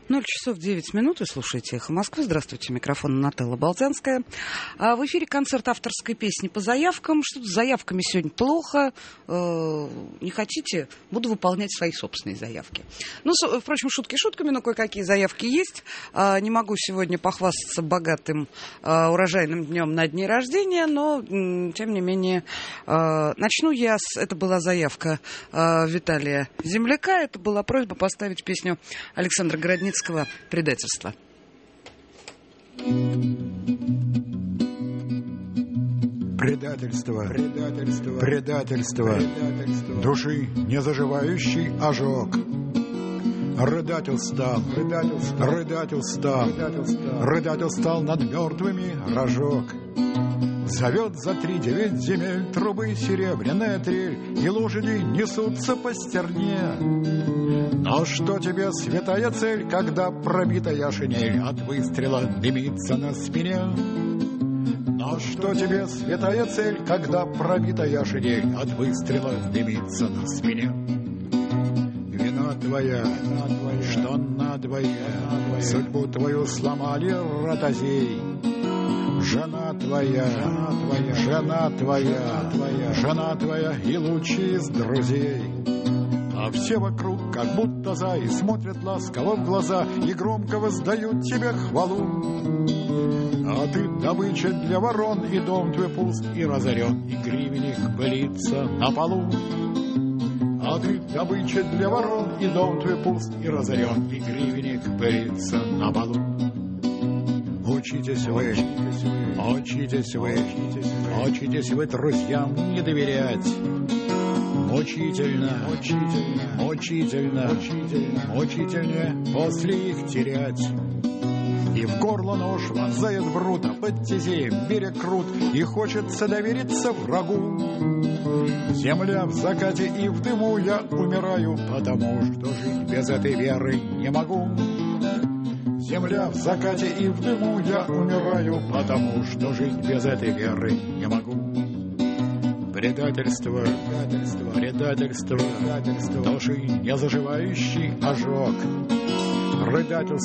0 часов 9 минут, и слушаете «Эхо Москвы». Здравствуйте, микрофон Нателла Болтянская. В эфире концерт авторской песни по заявкам. Что-то с заявками сегодня плохо. Не хотите? Буду выполнять свои собственные заявки. Ну, впрочем, шутки шутками, но кое-какие заявки есть. Не могу сегодня похвастаться богатым урожайным днем на дне рождения, но, тем не менее, начну я с... Это была заявка Виталия Земляка. Это была просьба поставить песню Александра Городницкого «Предательство». Предательство, предательство, души незаживающий ожог. Рыдатель стал над мертвыми рожок. Зовет за 3-9 земель трубы серебряная трель, и лошади несутся по стерне. Но что тебе святая цель, когда пробитая шинель от выстрела дымится на спине? Но что тебе святая цель, когда пробитая шинель от выстрела дымится на спине? Вина твоя, что надвое, судьбу твою сломали ротозей. Жена твоя и лучший из друзей. А все вокруг, как будто зай, смотрят ласково в глаза и громко воздают тебе хвалу. А ты добыча для ворон, и дом твой пуст и разорен, и гривенник пылится на полу. А ты добыча для ворон, и дом твой пуст и разорен, и гривенник пылится на полу. Учитесь вы друзьям не доверять. Мучительнее после их терять. И в горло нож вонзает брута, под тезеем берег крут, и хочется довериться врагу. Земля в закате и в дыму, я умираю, потому что жить без этой веры не могу. Земля в закате и в дыму, я умираю, потому что жить без этой веры не могу. Предательство, души незаживающий ожог. Рыдатель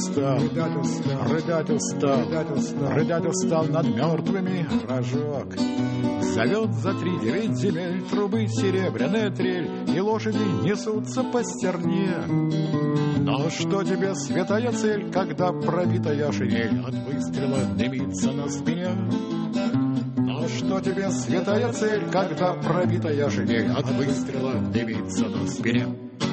стал над мертвыми рожок. Зовет за 3-9 земель трубы серебряная трель, и лошади несутся по стерне. Но что тебе святая цель, когда пробитая шинель от выстрела дымится на спине? Но что тебе святая цель, когда пробитая шинель от выстрела дымится на спине?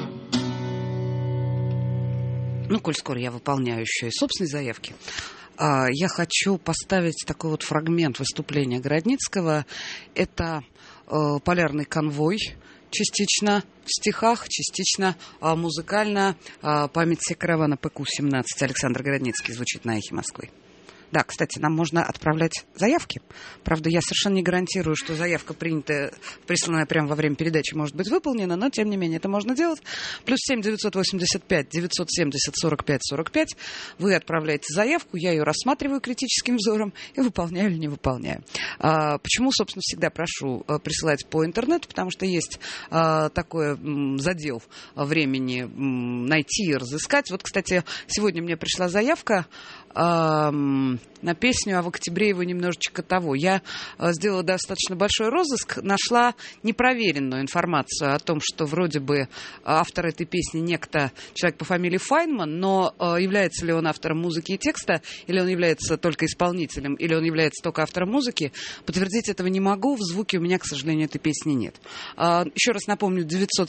Ну, коль скоро я выполняю еще и собственные заявки, я хочу поставить такой вот фрагмент выступления Городницкого. Это «Полярный конвой», частично в стихах, частично музыкально. «Память каравана ПК-17». Александр Городницкий звучит на «Эхе Москвы». Да, кстати, нам можно отправлять заявки. Правда, я совершенно не гарантирую, что заявка принятая, присланная прямо во время передачи, может быть выполнена, но, тем не менее, это можно делать. +7 985 970 45 45. Вы отправляете заявку, я ее рассматриваю критическим взором и выполняю или не выполняю. Почему, собственно, всегда прошу присылать по интернету, потому что есть такой задел времени найти и разыскать. Вот, кстати, сегодня мне пришла заявка на песню, а в октябре его немножечко того. Я сделала достаточно большой розыск, нашла непроверенную информацию о том, что вроде бы автор этой песни некто человек по фамилии Файнман, но является ли он автором музыки и текста, или он является только исполнителем, или он является только автором музыки, подтвердить этого не могу. В звуке у меня, к сожалению, этой песни нет. Еще раз напомню,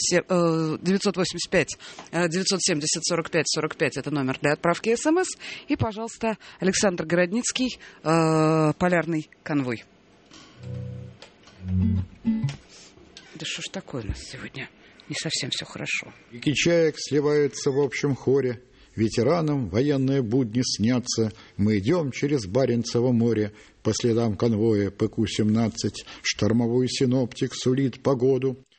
985 970 45 45 это номер для отправки СМС. И, пожалуйста, Александр Городницкий, «Полярный конвой». Да что ж такое у нас сегодня? Не совсем все хорошо. Реки чаек сливаются в общем хоре. Ветеранам военные будни снятся. Мы идем через Баренцево море по следам конвоя ПК-17. Штормовой синоптик сулит погоду.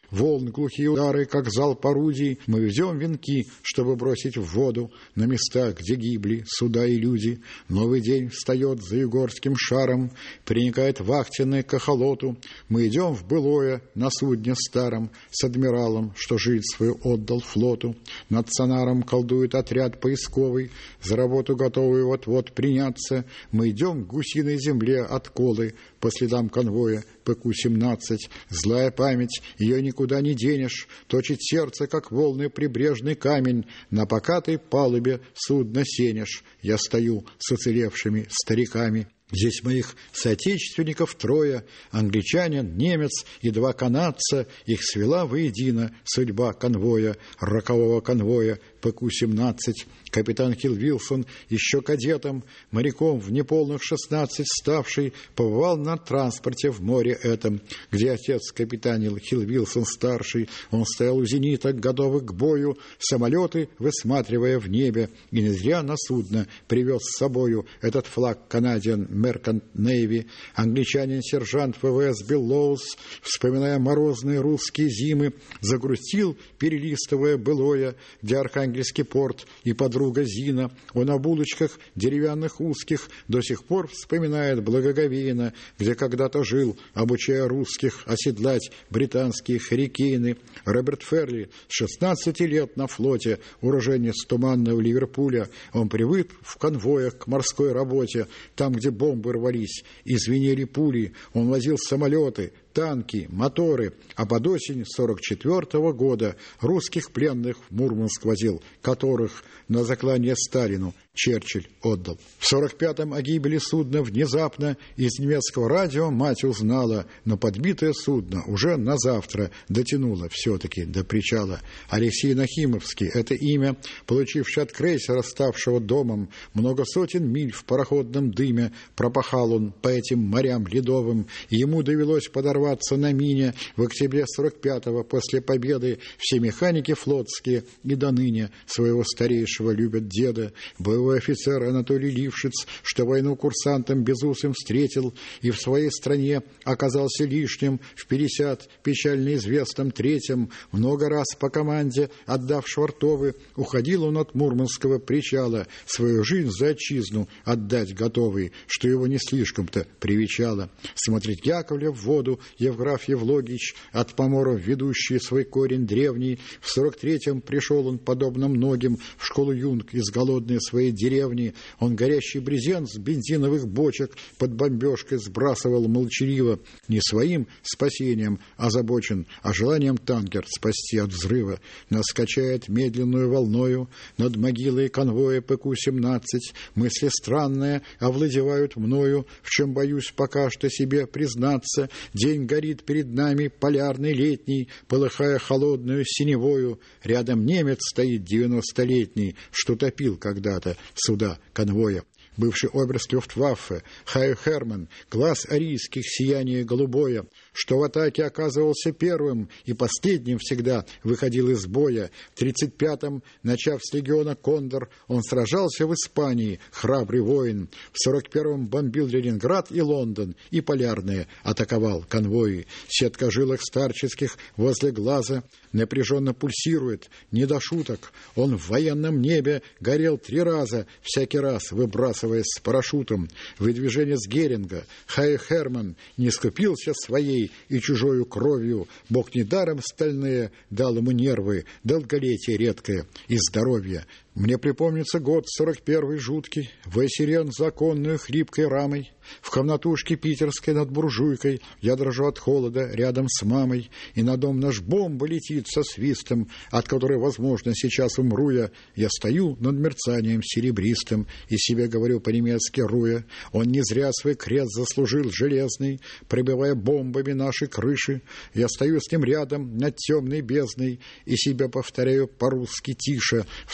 волн глухие удары, как залп орудий. Мы везем венки, чтобы бросить в воду на местах, где гибли суда и люди. Новый день встает за югорским шаром, приникает вахтенный к эхолоту. Мы идем в былое на судне старом с адмиралом, что жизнь свою отдал флоту. Над сонаром колдует отряд поисковый, за работу готовый вот-вот приняться. Мы идем к гусиной земле от Колы по следам конвоя ПК-17. Злая память, ее никуда не денешь, точит сердце, как волны прибрежный камень. На покатой палубе судно сенешь, я стою с уцелевшими стариками. Здесь моих соотечественников трое, англичанин, немец и два канадца. Их свела воедино судьба конвоя, рокового конвоя ПК-17. Капитан Хилл Вилсон, еще кадетом, моряком в неполных 16 ставший, побывал на транспорте в море этом, где отец капитанил Хилл Вилсон старший. Он стоял у зенита, готовый к бою, самолеты высматривая в небе, и не зря на судно привез с собою этот флаг Canadian Merchant Navy. Англичанин-сержант ВВС Беллоус, вспоминая морозные русские зимы, загрустил, перелистывая былое, где Архангельский порт и подруга Зина. Он о булочках деревянных узких до сих пор вспоминает благоговейно, где когда-то жил, обучая русских оседлать британские харикейны. Роберт Ферли с 16 лет на флоте, уроженец туманного Ливерпуля. Он привык в конвоях к морской работе, там, где бомбы рвались и звенели пули. Он возил самолеты, танки, моторы, а под осень 44-го года русских пленных в Мурманск возил, которых на заклание Сталину Черчилль отдал. В 45-м о гибели судна внезапно из немецкого радио мать узнала, но подбитое судно уже на завтра дотянуло все-таки до причала. Алексей Нахимовский — это имя, получивший от крейсера, ставшего домом. Много сотен миль в пароходном дыме пропахал он по этим морям ледовым, и ему довелось подорваться на мине в октябре 45-го после победы. Все механики флотские и до ныне своего старейшего любят деда. Боевой офицер Анатолий Лившиц, что войну курсантом безусым встретил и в своей стране оказался лишним в 50 печально известном 3-м, много раз по команде, отдав швартовы, уходил он от Мурманского причала, свою жизнь за отчизну отдать готовый, что его не слишком-то привечало. Смотреть Яковлев в воду Евграф Евлогич, от поморов ведущий свой корень древний. В 43-м пришел он, подобно многим, в школу юнг из голодной своей деревни. Он горящий брезент с бензиновых бочек под бомбежкой сбрасывал молчаливо, не своим спасением озабочен, а желанием танкер спасти от взрыва. Нас качает медленную волною над могилой конвоя ПК-17. Мысли странные овладевают мною, в чем боюсь пока что себе признаться. День горит перед нами, полярный летний, полыхая холодную синевою. Рядом немец стоит 90-летний, что топил когда-то суда конвоя. Бывший оберст Люфтваффе Хай Херман, глаз арийских, сияние голубое, что в атаке оказывался первым и последним всегда выходил из боя. В 35-м, начав с легиона «Кондор», он сражался в Испании, храбрый воин. В 41-м бомбил Ленинград и Лондон, и полярные атаковал конвои. Сетка жилок старческих возле глаза напряженно пульсирует, не до шуток. Он в военном небе горел 3 раза, всякий раз выбрасываясь с парашютом. Выдвижение с Геринга Хай Херман не скупился своей и чужою кровью. Бог недаром стальные дал ему нервы, долголетие редкое и здоровье. Мне припомнится год 41-й жуткий, Вайсирен законную хлипкой рамой, в комнатушке питерской над буржуйкой я дрожу от холода рядом с мамой, и на дом наш бомба летит со свистом, от которой, возможно, сейчас умру я. Я стою над мерцанием серебристым и себе говорю по-немецки руя. Он не зря свой крест заслужил железный, пробивая бомбами наши крыши. Я стою с ним рядом над темной бездной и себе повторяю по-русски тише, вспоминая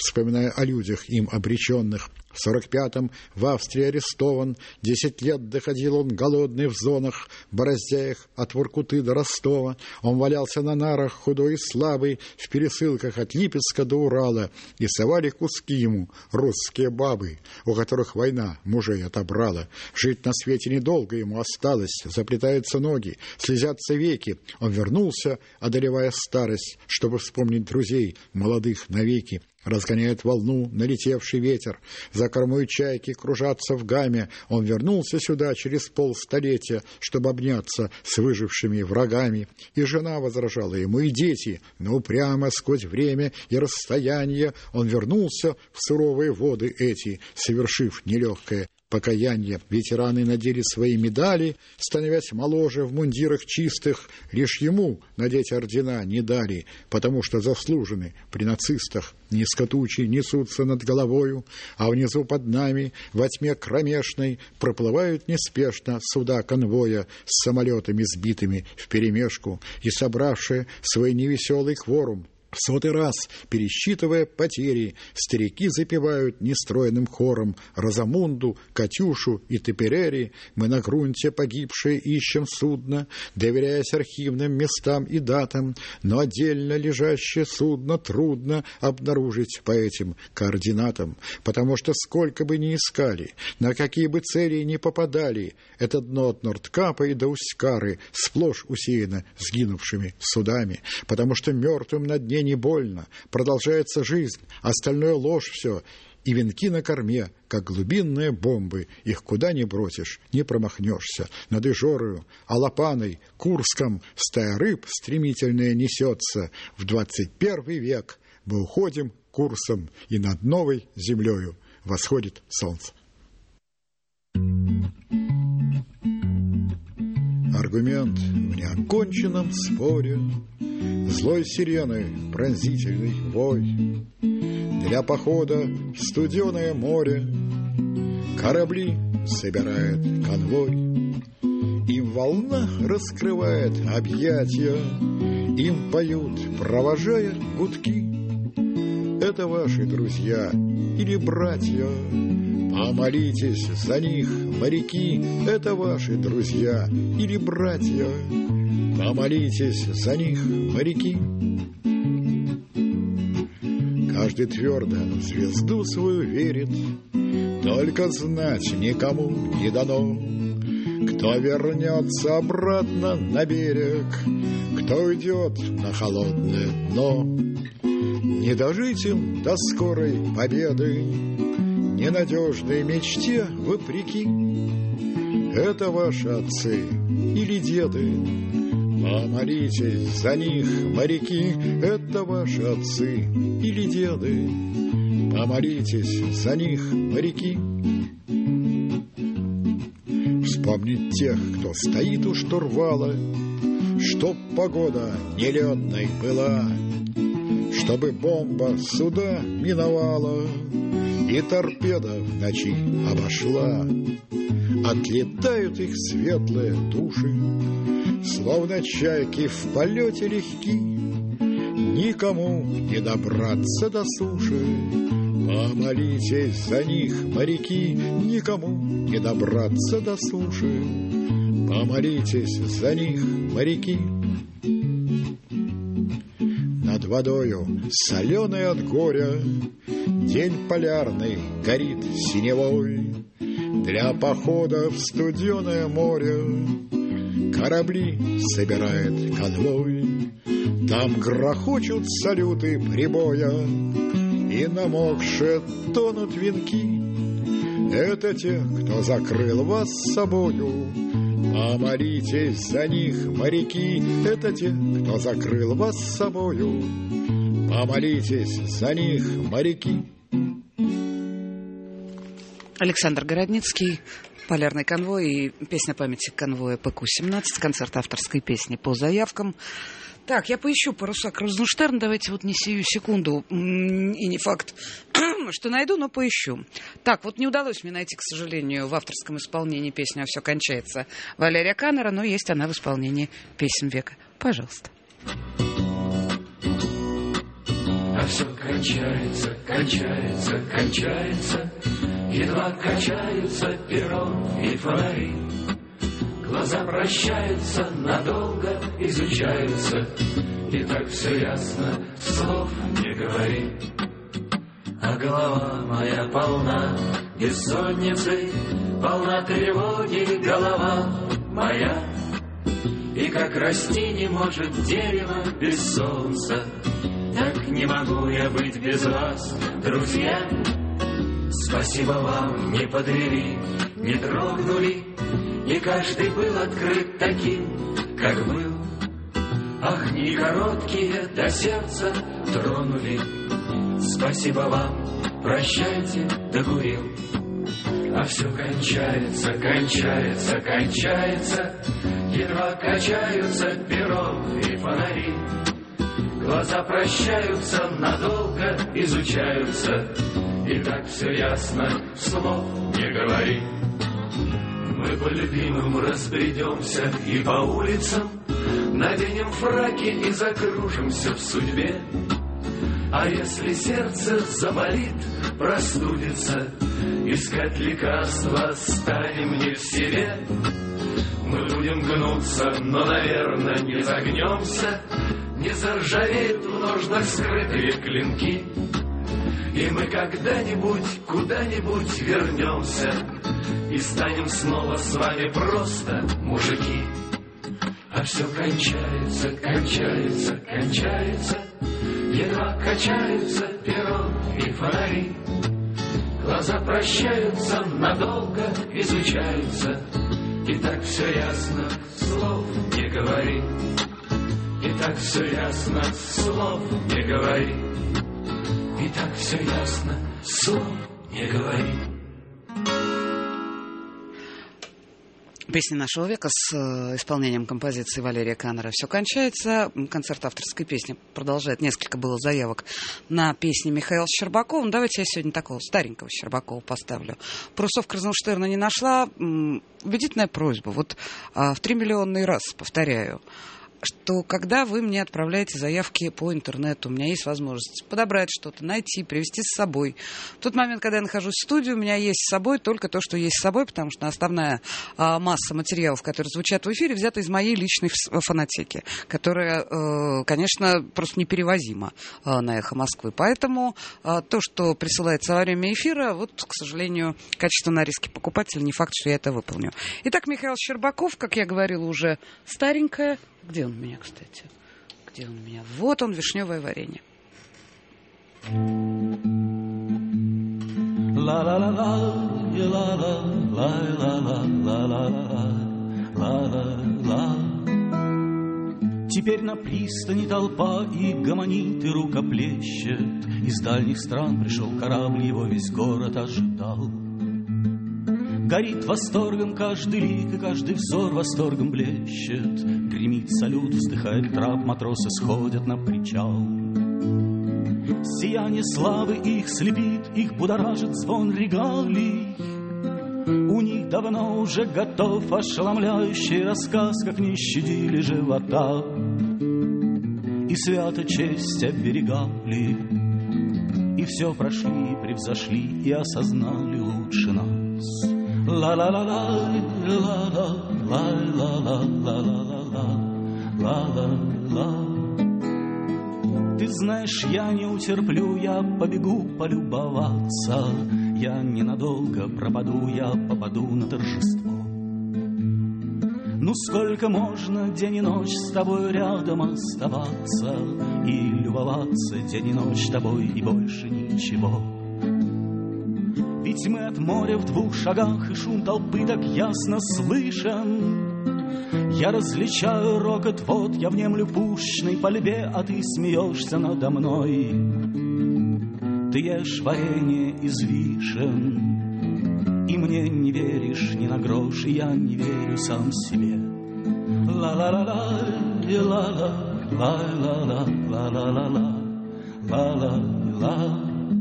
зная о людях им обреченных. В 45-м в Австрии арестован, 10 лет доходил он голодный в зонах, бороздя их от Воркуты до Ростова. Он валялся на нарах, худой и слабый, в пересылках от Липецка до Урала, и совали куски ему русские бабы, у которых война мужей отобрала. Жить на свете недолго ему осталось, заплетаются ноги, слезятся веки. Он вернулся, одолевая старость, чтобы вспомнить друзей молодых навеки. Разгоняет волну налетевший ветер, за кормой чайки кружатся в гаме. Он вернулся сюда через полстолетия, чтобы обняться с выжившими врагами. И жена возражала ему, и дети, но упрямо сквозь время и расстояние он вернулся в суровые воды эти, совершив нелегкое покаяние. Ветераны надели свои медали, становясь моложе в мундирах чистых. Лишь ему надеть ордена не дали, потому что заслужены при нацистах. Низко тучи несутся над головою, а внизу под нами во тьме кромешной проплывают неспешно суда конвоя с самолетами сбитыми вперемешку и собравшие свой невеселый кворум. В 100-й раз, пересчитывая потери, старики запевают нестройным хором Розамунду, Катюшу и Теперери. Мы на грунте погибшие ищем судно, доверяясь архивным местам и датам, но отдельно лежащее судно трудно обнаружить по этим координатам, потому что сколько бы ни искали, на какие бы цели ни попадали, это дно от Нордкапа и до Усть-Кары сплошь усеяно сгинувшими судами, потому что мертвым на дне не больно, продолжается жизнь, остальное ложь все, и венки на корме, как глубинные бомбы, их куда ни бросишь, не промахнешься. Над Ижорою, Алапаной, Курском стая рыб стремительная несется. В 21 век мы уходим курсом, и над новой землею восходит солнце. Аргумент в неоконченном споре, злой сирены пронзительный вой. Для похода в студеное море корабли собирает конвой. Им волна раскрывает объятия, им поют, провожая гудки. Это ваши друзья или братья, помолитесь за них, моряки. Это ваши друзья или братья, помолитесь за них, моряки. Каждый твердо в звезду свою верит, только знать никому не дано, кто вернется обратно на берег, кто идет на холодное дно. Не дожить им до скорой победы, ненадежной мечте вопреки. Это ваши отцы или деды, помолитесь за них, моряки. Это ваши отцы или деды, помолитесь за них, моряки. Вспомнить тех, кто стоит у штурвала, чтоб погода нелетной была, чтобы бомба суда миновала и торпеда в ночи обошла. Отлетают их светлые души, словно чайки в полете легки. Никому не добраться до суши, помолитесь за них, моряки. Никому не добраться до суши, помолитесь за них, моряки. Над водою, соленой от горя, день полярный горит синевой. Для похода в студеное море корабли собирает конвой. Там грохочут салюты прибоя, и намокшие тонут венки. Это те, кто закрыл вас собою, помолитесь за них, моряки. Это те, кто закрыл вас собою, помолитесь за них, моряки. Александр Городницкий, «Полярный конвой» и песня памяти конвоя ПК-17, концерт авторской песни по заявкам. Так, я поищу паруса Крузенштерн, давайте вот не сию секунду, и не факт, что найду, но поищу. Так, вот не удалось мне найти, к сожалению, в авторском исполнении песню «А все кончается» Валерия Каннера, но есть она в исполнении песен века. Пожалуйста. все кончается, кончается, кончается, едва качаются перрон и фонари. Глаза прощаются, надолго изучаются, и так все ясно, слов не говори. А голова моя полна бессонницы, полна тревоги голова моя. И как расти не может дерево без солнца, так не могу я быть без вас, друзья. Спасибо вам, не подвели, не трогнули, и каждый был открыт таким, как был. Ах, не короткие до сердца тронули. Спасибо вам, прощайте, докурил. А все кончается, кончается, кончается, едва качаются перрон и фонари. Глаза прощаются, надолго изучаются, и так все ясно, слов не говори. Мы по любимым разбредемся и по улицам, наденем фраки и закружимся в судьбе. А если сердце заболит, простудится, искать лекарства станем не в себе. Мы будем гнуться, но, наверное, не загнемся, не заржавеют в ножнах скрытые клинки. И мы когда-нибудь, куда-нибудь вернемся и станем снова с вами просто мужики. А все кончается, кончается, кончается, едва качаются перрон и фонари. Глаза прощаются, надолго изучаются, и так все ясно, слов не говори. И так все ясно, слов не говори. И так все ясно, слов не говори. Песня нашего века с исполнением композиции Валерия Каннера «Все кончается». Концерт авторской песни продолжает. Несколько было заявок на песни Михаила Щербакова. Давайте я сегодня такого старенького Щербакова поставлю. Парусов Крузенштерна не нашла. Убедительная просьба. Вот в 3 миллионный раз повторяю, что когда вы мне отправляете заявки по интернету, у меня есть возможность подобрать что-то, найти, привезти с собой. В тот момент, когда я нахожусь в студии, у меня есть с собой только то, что есть с собой, потому что основная масса материалов, которые звучат в эфире, взята из моей личной фонотеки, которая, конечно, просто неперевозима на «Эхо Москвы». Поэтому то, что присылается во время эфира, вот, к сожалению, качество на риске покупателя, не факт, что я это выполню. Итак, Михаил Щербаков, как я говорила, уже старенькая. Где он у меня, кстати? Где он у меня? Вот он, «Вишневое варенье». Теперь на пристани толпа и гомонит, и рукоплещет. Из дальних стран пришел корабль, его весь город ожидал. Горит восторгом каждый лик, и каждый взор восторгом блещет. Гремит салют, вздыхает трап, матросы сходят на причал. Сияние славы их слепит, их будоражит звон регалий. У них давно уже готов ошеломляющий рассказ, как не щадили живота и свято честь оберегали. И все прошли, превзошли и осознали лучше нас. Ла-ла-ла-ла, ла-ла-ла-ла-ла-ла-ла-ла-ла. Ты знаешь, я не утерплю, я побегу полюбоваться. Я ненадолго пропаду, я попаду на торжество. Ну сколько можно день и ночь с тобой рядом оставаться и любоваться день и ночь тобой и больше ничего. Ведь мы от моря в 2 шагах, и шум толпы так ясно слышен. Я различаю рокот вод, я внемлю пушной пальбе, а ты смеешься надо мной. Ты ешь варенье из вишен, и мне не веришь ни на грош, и я не верю сам себе. Ла-ла-ла-ла, ла-ла-ла-ла-ла-ла-ла-ла, ла-ла-ла.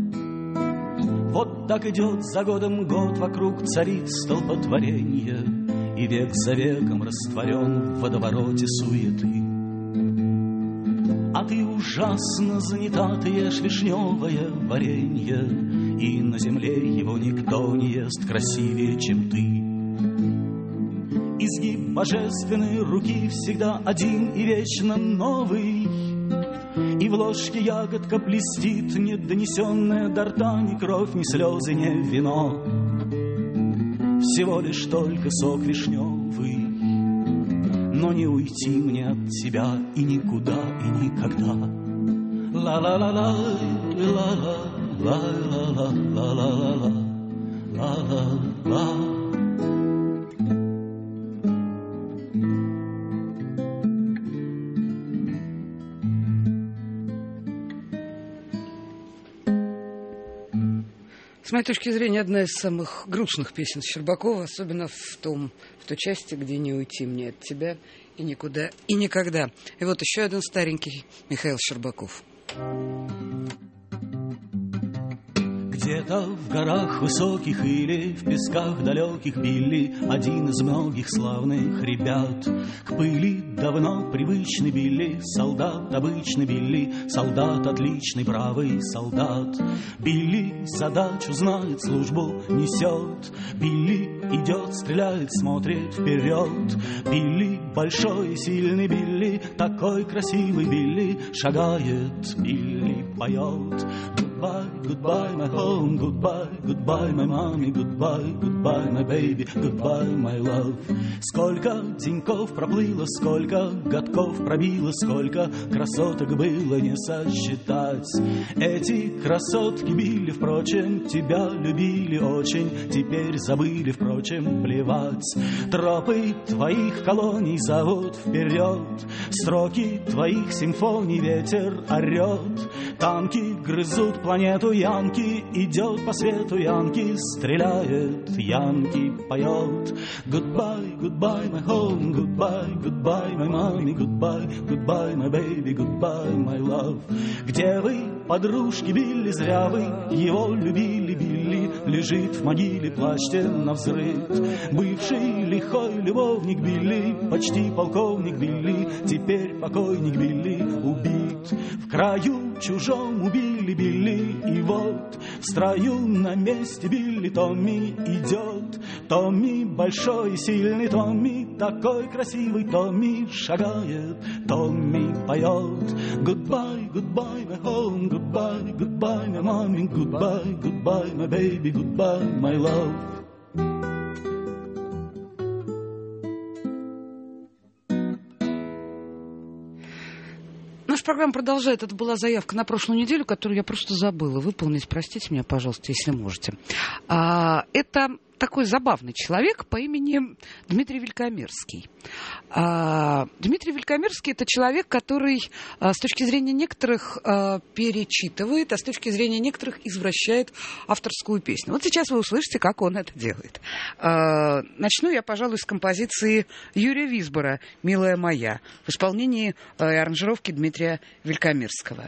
Вот так идет за годом год, вокруг царит столпотворенье, и век за веком растворен в водовороте суеты. А ты уж ужасно занята, ты ешь вишневое варенье, и на земле его никто не ест красивее, чем ты. Изгиб божественной руки всегда один и вечно новый, и в ложке ягодка блестит, не донесенная до рта ни кровь, ни слезы, ни вино. Всего лишь только сок вишневый, но не уйти мне от тебя и никуда, и никогда. Ла-ла-ла-ла, ла-ла-ла, ла-ла-ла, ла-ла-ла. С моей точки зрения, одна из самых грустных песен Щербакова, особенно в той части, где не уйти мне от тебя и никуда, и никогда. И вот еще один старенький Михаил Щербаков. Где-то в горах высоких или в песках далеких Билли, один из многих славных ребят. К пыли давно привычный Билли, солдат обычный Билли, солдат отличный, бравый солдат. Билли задачу знает, службу несет, Билли идет, стреляет, смотрит вперед. Билли большой и сильный Билли, такой красивый Билли, шагает, Билли поет. Goodbye, goodbye, my home, goodbye, goodbye, my mommy, goodbye, goodbye, my baby, goodbye, my love. Сколько деньков проплыло, сколько годков пробило, сколько красоток было не сосчитать. Эти красотки Билли, впрочем, тебя любили очень, теперь забыли, впрочем, плевать. Тропы твоих колоний зовут вперед, строки твоих симфоний ветер орет. Танки грызут планету, Янки идет по свету, Янки стреляет, Янки поет. Goodbye, goodbye, my home, goodbye, goodbye, my mommy, goodbye, goodbye, my baby, goodbye, my love. Где вы, подружки Билли, зря вы его любили, Билли лежит в могиле, плачьте навзрыд. Бывший лихой любовник Билли, почти полковник Билли, теперь покойник Билли убит. В краю чужом убили Билли, и вот в строю на месте Билли Томми идет. Томми большой и сильный, Томми такой красивый, Томми шагает, Томми поет. Goodbye, goodbye, my home, goodbye, goodbye, my mommy, goodbye, goodbye, my baby, goodbye, my love. Наша программа продолжает. Это была заявка на прошлую неделю, которую я просто забыла выполнить. Простите меня, пожалуйста, если можете. Это такой забавный человек по имени Дмитрий Великомерский. Дмитрий Великомерский — это человек, который с точки зрения некоторых перечитывает, а с точки зрения некоторых извращает авторскую песню. Вот сейчас вы услышите, как он это делает. Начну я, пожалуй, с композиции Юрия Висбора «Милая моя» в исполнении и аранжировки Дмитрия Великомерского.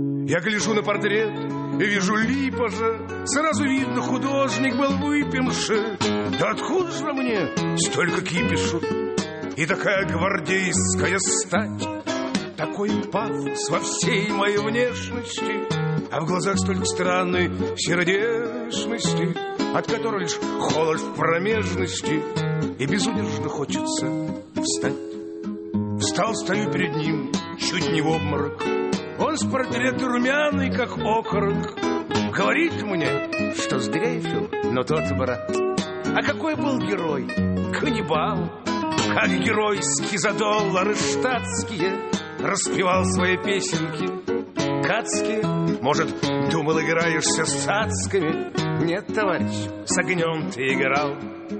Я гляжу на портрет и вижу Липажа. Сразу видно, художник был выпивший. Да откуда же мне столько кипишу? И такая гвардейская стать, такой пафос во всей моей внешности, а в глазах столько странной сердечности, от которой лишь холод в промежности, и безудержно хочется встать. Встал, стою перед ним, чуть не в обморок. Он с портрета румяный, как окорок. Говорит мне, что сдрейфил, но тот брат. А какой был герой? Каннибал. Как геройски за доллары штатские распевал свои песенки кацкие. Может, думал, играешься с цацками? Нет, товарищ, с огнем ты играл.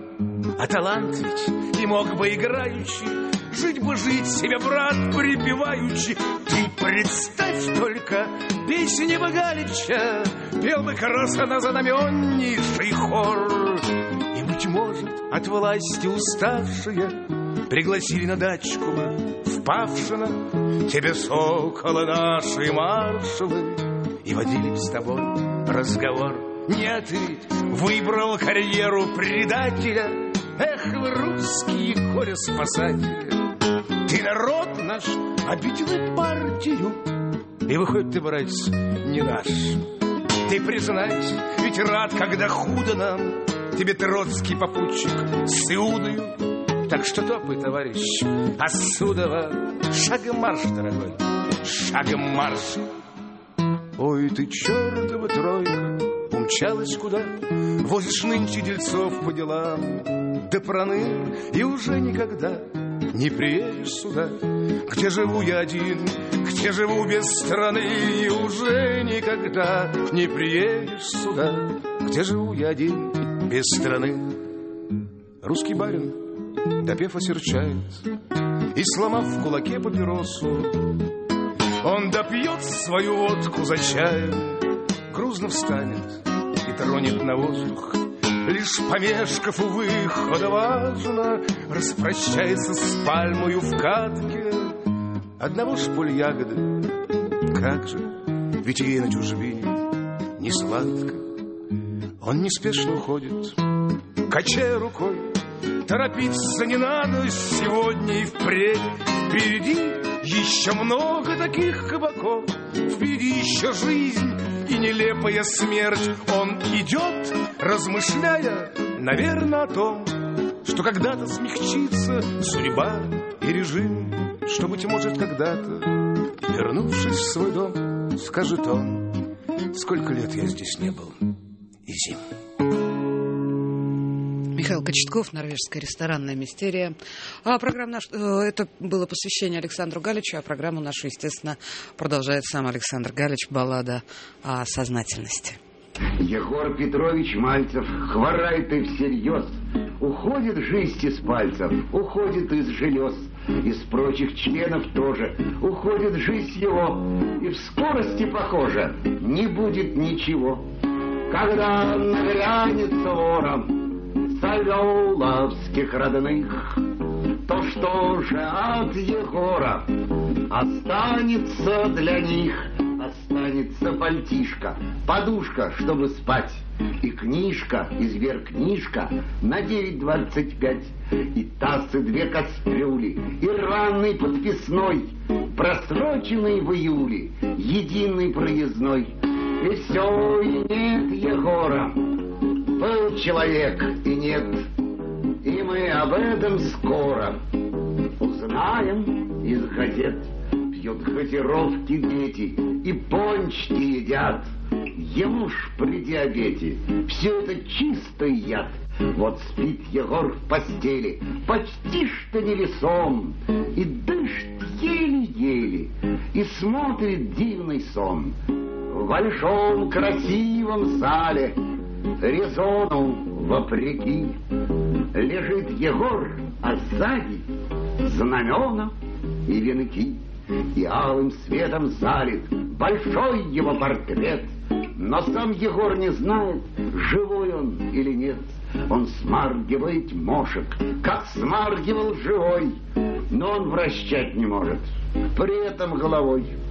А талант ведь и мог бы играючи жить бы жить себе, брат, припеваючи. Ты представь только, песни бы Галича пел бы Караса на знаменнейший хор. И, быть может, от власти уставшие пригласили на дачку в Павшино тебе соколы наши маршалы и водили с тобой разговор. Нет, ведь выбрал карьеру предателя. Эх, вы русские горе-спасатели. Ты народ наш обидел партию, и выходит, ты, братец, не наш. Ты признайся, ведь рад, когда худо нам. Тебе Троцкий попутчик с Иудою. Так что топай, товарищ, Осудова. Шагом марш, дорогой, шагом марш. Ой, ты чертова тройка, умчалась куда? Возишь нынче дельцов по делам. Да проныр, и уже никогда не приедешь сюда. Где живу я один, где живу без страны, и уже никогда не приедешь сюда. Где живу я один, без страны. Русский барин, допев, осерчает, и, сломав в кулаке папиросу, он допьет свою водку за чаем, грузно встанет и тронет на воздух. Лишь помешков у выхода важно, распрощается с пальмою в катке. Одного ж поль ягоды, как же, ведь ей на чужбине не сладко. Он неспешно уходит, качая рукой. Торопиться не надо сегодня и впредь. Впереди еще много таких кабаков, впереди еще жизнь и нелепая смерть. Он идет, размышляя, наверное, о том, что когда-то смягчится судьба и режим, что, быть может, когда-то, вернувшись в свой дом, скажет он: сколько лет я здесь не был, и зим. Михаил Кочетков, норвежская ресторанная мистерия. Программа это было посвящение Александру Галичу, а программу нашу, естественно, продолжает сам Александр Галич, баллада о сознательности. Егор Петрович Мальцев, хворай ты всерьез. Уходит жизнь из пальцев, уходит из желез, из прочих членов тоже. Уходит жизнь его, и в скорости, похоже, не будет ничего. Когда нагрянет вором Савеловских родных, то что же от Егора останется для них? Останется пальтишко, подушка, чтобы спать, и книжка, книжка на 9,25, и таз, и 2 кастрюли, и ранный подписной, просроченный в июле, единый проездной. И все, и нет Егора. Был человек, и нет. И мы об этом скоро узнаем из газет. Пьют газировки дети и пончики едят. Ему ж при диабете все это чистый яд. Вот спит Егор в постели, почти что невесом, и дышит еле-еле, и смотрит дивный сон. В большом красивом зале, резону вопреки, лежит Егор, а сзади знамена и венки. И алым светом залит большой его портрет. Но сам Егор не знает, живой он или нет. Он смаргивает мошек, как смаргивал живой, но он вращать не может, при этом головой.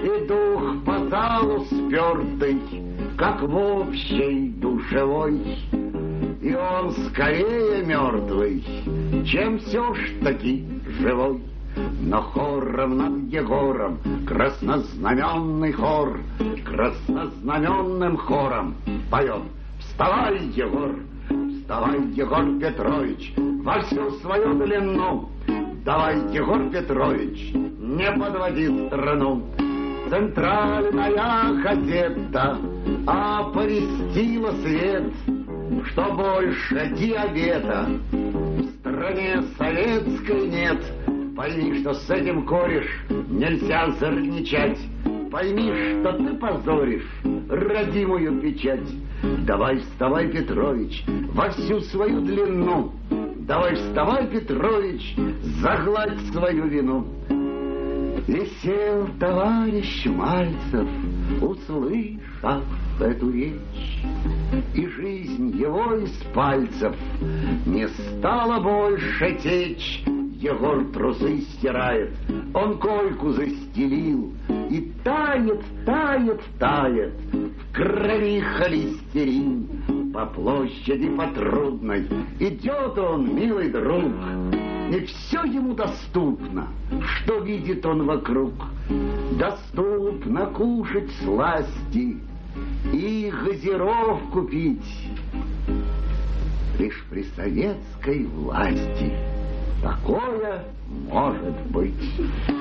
И дух по залу спертый, как в общей душевой. И он скорее мертвый, чем все ж таки живой. Но хором над Егором краснознаменный хор краснознаменным хором поет: вставай, Егор, вставай, Егор Петрович, во всю свою длину. Давай, Егор Петрович, не подводи страну. Центральная газета оповестила свет, что больше диабета в стране советской нет. Пойми, что с этим, кореш, нельзя зарничать. Пойми, что ты позоришь родимую печать. Давай, вставай, Петрович, во всю свою длину. Давай, вставай, Петрович, загладь свою вину. И сел товарищ Мальцев, услышав эту речь, и жизнь его из пальцев не стала больше течь. Егор трусы стирает, он койку застелил, и тает, тает, тает в крови холестерин. По площади по Трудной идет он, милый друг, и все ему доступно, что видит он вокруг. Доступно кушать сласти и газировку пить. Лишь при советской власти такое может быть.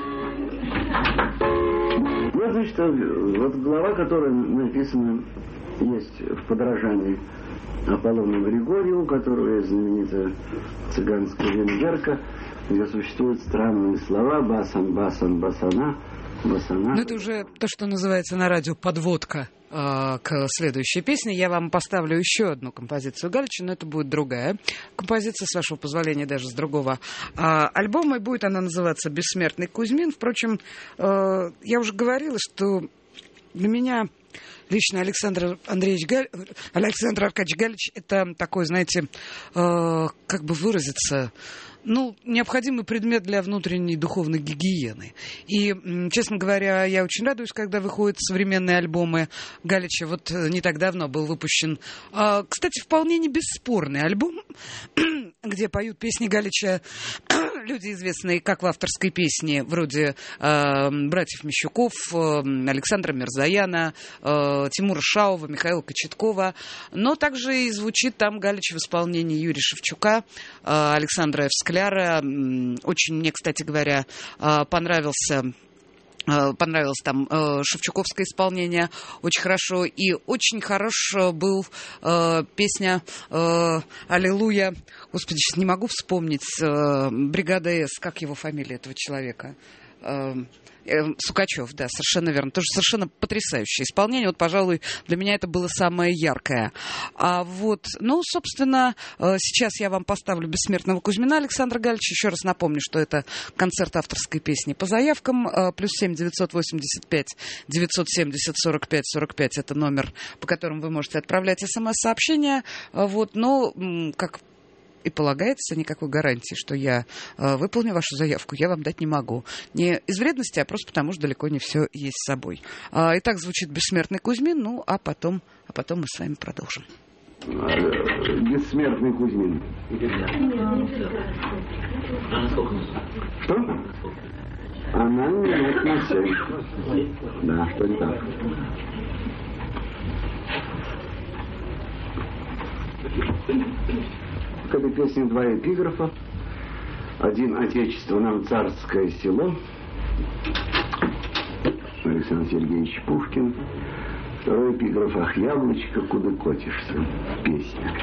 Вот, значит, вот глава, которая написана, есть в подражании Аполлону Григорьеву, у которого есть знаменитая цыганская венгерка, где существуют странные слова: басан, басан, басана, басана. Ну, это уже то, что называется на радио подводка к следующей песне. Я вам поставлю еще одну композицию Галича, но это будет другая композиция, с вашего позволения, даже с другого альбома, и будет она называться «Бессмертный Кузьмин». Впрочем, я уже говорила, что для меня лично Александр Аркадьевич Галич — это такой, знаете, как бы выразиться, необходимый предмет для внутренней духовной гигиены. И, честно говоря, я очень радуюсь, когда выходят современные альбомы Галича. Вот не так давно был выпущен, кстати, вполне не бесспорный альбом, где поют песни Галича люди, известные как в авторской песне, вроде братьев Мещуков, Александра Мирзаяна, Тимура Шаова, Михаила Кочеткова. Но также и звучит там Галич в исполнении Юрия Шевчука, Александра Скляра. Очень мне, кстати говоря, понравилось там шевчуковское исполнение очень хорошо. И очень хорош был песня «Аллилуйя». Господи, сейчас не могу вспомнить. «Бригада С». Как его фамилия этого человека? Сукачев, да, совершенно верно. Тоже совершенно потрясающее исполнение. Вот, пожалуй, для меня это было самое яркое. Собственно, сейчас я вам поставлю «Бессмертного Кузьмина» Александра Галича. Еще раз напомню, что это концерт авторской песни по заявкам. +7 985 970 45 45. Это номер, по которому вы можете отправлять смс-сообщения. Но, как и полагается, никакой гарантии, что я выполню вашу заявку, я вам дать не могу. Не из вредности, а просто потому, что далеко не все есть с собой. Итак, звучит «Бессмертный Кузьмин», а потом мы с вами продолжим. Бессмертный Кузьмин. Что? Она минут на 7. Да, что-то так. К этой песне два эпиграфа. Один: «Отечество нам царское село», Александр Сергеевич Пушкин. Второй эпиграф: «Ах, яблочко, куда котишься?» Песня.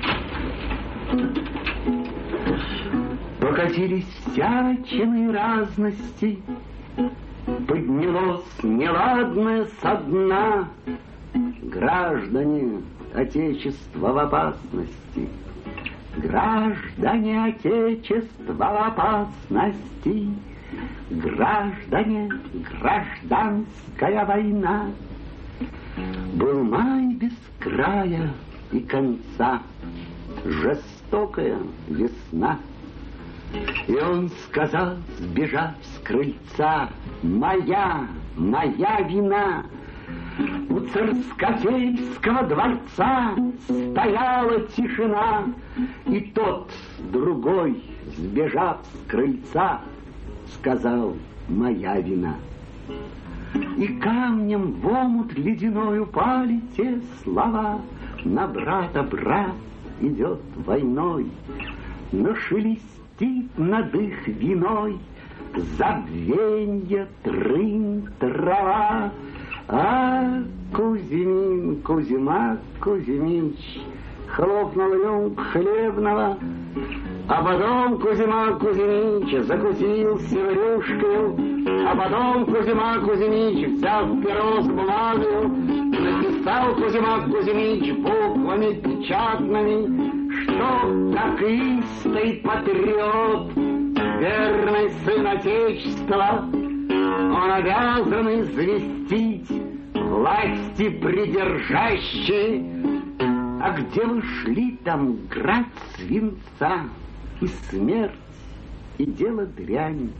Покатились всячины разности, поднялось неладное со дна. Граждане, отечество в опасности, граждане, отечество в опасности, граждане, гражданская война. Был май без края и конца, жестокая весна. И он сказал, сбежав с крыльца: «Моя моя вина. У Царскосельского дворца стояла тишина, и тот, другой, сбежав с крыльца, сказал: моя вина. И камнем в омут ледяной упали те слова: на брата брат идет войной, но шелестит над их виной забвенье трын трава. А Кузьмин, Кузьма Кузьмич хлопнул рюмку хлебного, а потом Кузьма Кузьмич закусил севрюшкою, а потом Кузьма Кузьмич, взяв перо с бумагою, написал Кузьма Кузьмич буквами печатными, что как истый патриот, верный сын Отечества, он обязан известить власти придержащие. А где вы шли, там град свинца, и смерть, и дело дрянь.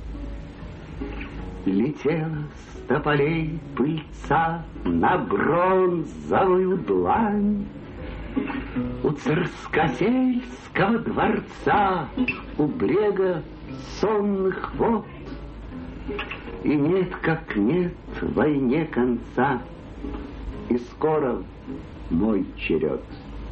Летела с тополей пыльца на бронзовую длань. У Царскосельского дворца, у брега сонных вод, и нет, как нет, войне конца, и скоро мой черед.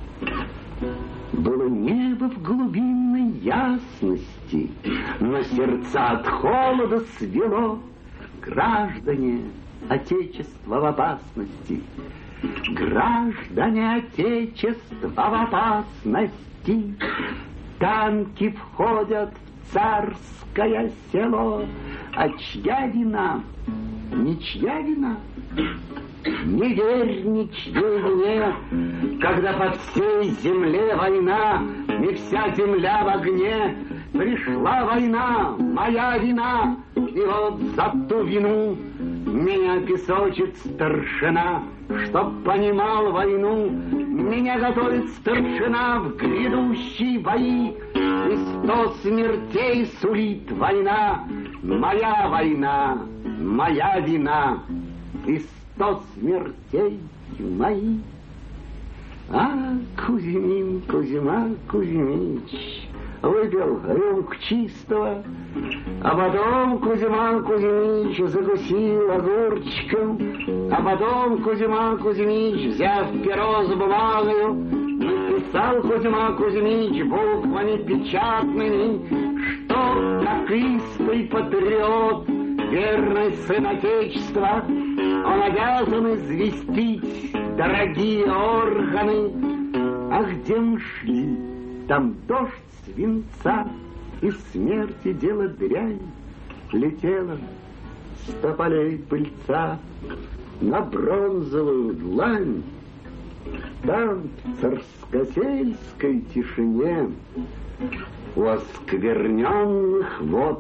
Было небо в глубинной ясности, но сердца от холода свело. Граждане, Отечество в опасности, граждане, Отечество в опасности. Танки входят в царское село. А чья вина? Ничья вина? Не верь ничьей вине, когда по всей земле война, и вся земля в огне. Пришла война, моя вина, и вот за ту вину меня песочит старшина. Чтоб понимал войну, меня готовит старшина в грядущие бои, и 100 смертей сулит война. Моя война, моя вина, и 100 смертей мои. А Кузьмин, Кузьма Кузьмич выпил рюмку чистого, а потом Кузьма Кузьмич закусил огурчиком, а потом Кузьма Кузьмич, взяв перо с бумагою, написал Кузьма Кузьмич буквами печатными, что как истый патриот, верный сын Отечества, он обязан известить дорогие органы. А где мы шли, там дождь свинца, и смерти дело дрянь. Летела с тополей пыльца на бронзовую длань. Там в царскосельской тишине у оскверненных вод.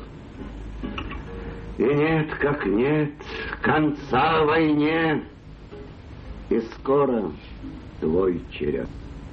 И нет, как нет, конца войне, и скоро твой черед.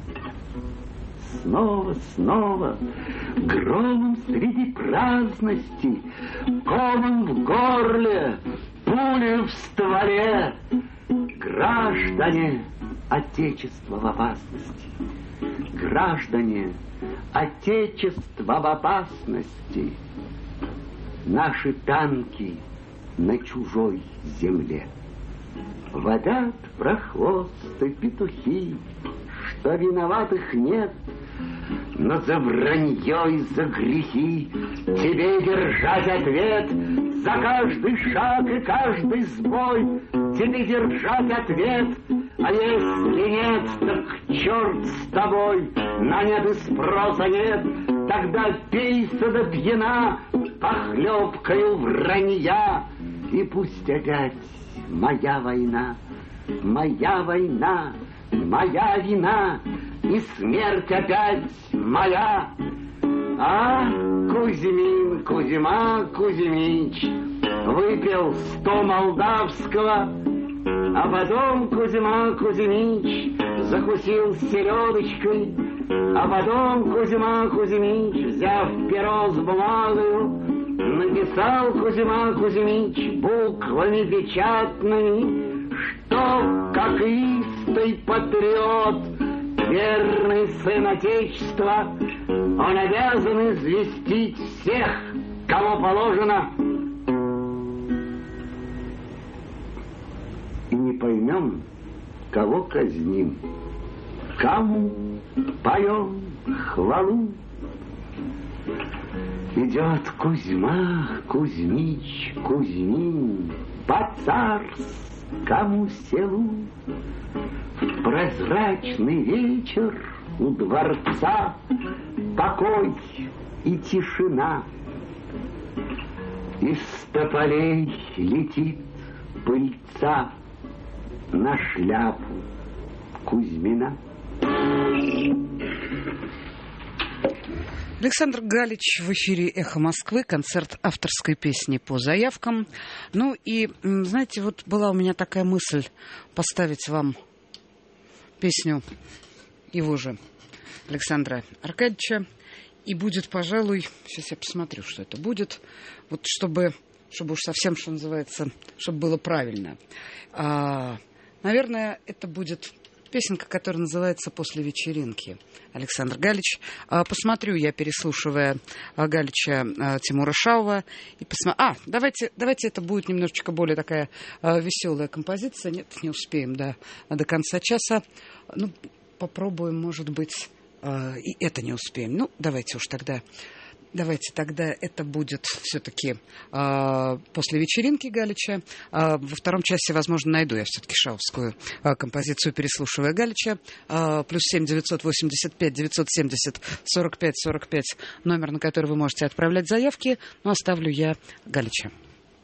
Снова, снова, громом среди праздности, комом в горле, пулей в стволе. Граждане, Отечество в опасности. Граждане, Отечество в опасности. Наши танки на чужой земле. Водят прохвосты петухи, что виноватых нет, но за вранье и за грехи тебе держать ответ. За каждый шаг и каждый сбой тебе держать ответ. А если нет, так черт с тобой, на нет и спроса нет. Тогда пейся до пьяна похлебкою вранья. И пусть опять моя война, моя война, моя вина, и смерть опять моя. А Кузьмин, Кузьма Кузьмич выпил 100 молдавского, а потом Кузьма Кузьмич закусил селедочкой, а потом Кузьма Кузьмич, взяв перо с бумагою, написал Кузьма Кузьмич буквами печатными, что, как истый патриот, верный сын Отечества, он обязан известить всех, кому положено. И не поймем, кого казним, кому поем хвалу. Идет Кузьма Кузьмич Кузьмин по царскому селу. В прозрачный вечер у дворца покой и тишина. Из тополей летит пыльца на шляпу Кузьмина. Александр Галич в эфире «Эхо Москвы», концерт авторской песни по заявкам. Ну и, знаете, вот была у меня такая мысль поставить вам песню его же, Александра Аркадьевича. И будет, пожалуй, сейчас я посмотрю, что это будет, вот чтобы уж совсем, что называется, чтобы было правильно. Наверное, это будет песенка, которая называется «После вечеринки». Александр Галич. Посмотрю я, переслушивая Галича, Тимура Шаова. И давайте это будет немножечко более такая веселая композиция. Нет, не успеем до конца часа. Ну, попробуем, может быть, и это не успеем. Ну, давайте тогда это будет все-таки после вечеринки Галича. Во втором часе, возможно, найду я все-таки шаовскую композицию, переслушивая Галича. Плюс 7 985 970 45 45, номер, на который вы можете отправлять заявки. Но оставлю я Галича.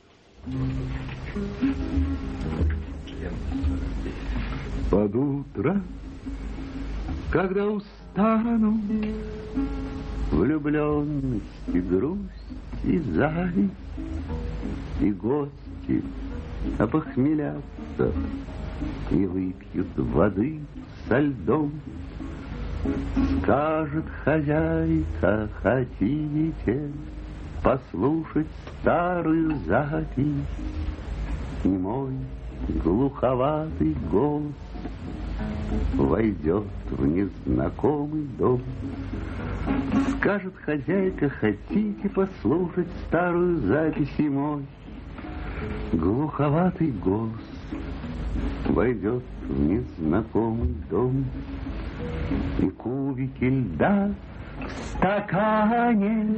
Под утро, когда устану, влюбленность и грусть и зависть, и гости опохмелятся и выпьют воды со льдом. Скажет хозяйка: хотите послушать старую запись? И мой глуховатый голос войдет в незнакомый дом. Скажет хозяйка: хотите послушать старую запись? И мой глуховатый голос войдет в незнакомый дом. И кубики льда в стакане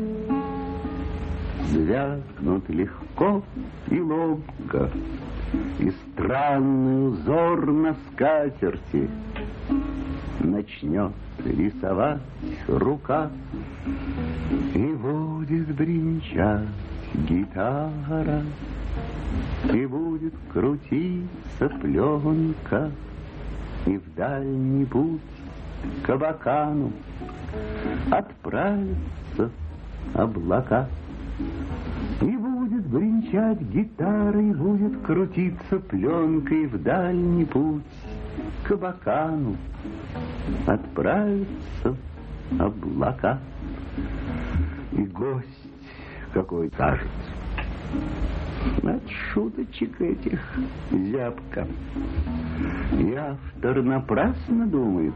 звякнут легко и ловко, и странный узор на скатерти начнет рисовать рука, и будет бренчать гитара, и будет крутиться пленка, и в дальний путь к Абакану отправятся облака. И будет бренчать гитара, и будет крутиться пленка, и в дальний путь к Абакану отправятся облака. И гость какой кажется от шуточек этих зябко. И автор напрасно думает,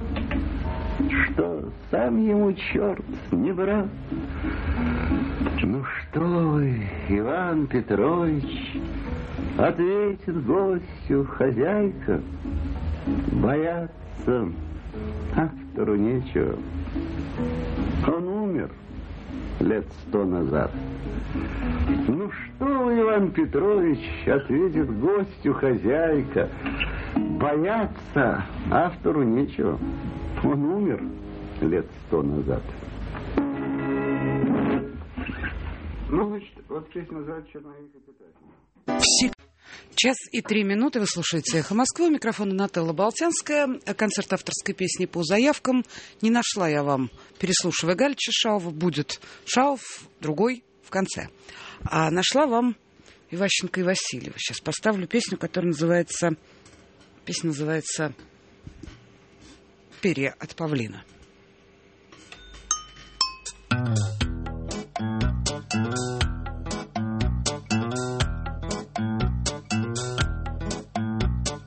что сам ему черт не брат. Ну что вы, Иван Петрович, ответит гостю хозяйка, бояться автору нечего. Он умер лет 100 назад. Ну что вы, Иван Петрович, ответит гостю хозяйка, бояться автору нечего. Он умер лет 100 назад. Ну, значит, вот песня называется «Черновик и питатель». Час и 3 минуты. Вы слушаете «Эхо Москвы». У микрофона Нателла Болтянская. Концерт авторской песни по заявкам. Не нашла я вам, переслушивая Галича Шаова. Будет Шаов, другой в конце. А нашла вам Иващенко и Васильева. Сейчас поставлю песню, которая называется... Песня называется «Перья от павлина».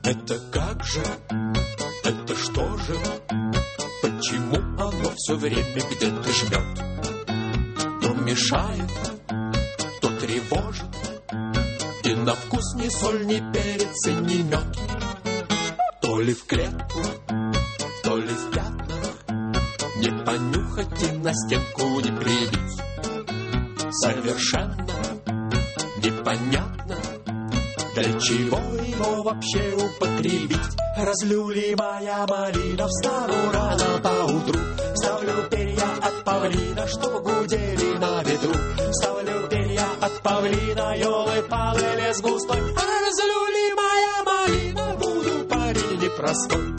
Это как же? Это что же? Почему оно все время где-то жмет? То мешает, то тревожит, и на вкус ни соль, ни перец, и ни мед. То ли в клетку, то ли в пятнах, не понюхать и на стенку не прибить. Совершенно непонятно, для чего его вообще употребить. Разлюлимая малина, встану рано поутру, ставлю перья от павлина, чтоб гудели на ветру. Ставлю перья от павлина, елы-палы, лес густой. А разлюлимая малина, буду парень непростой.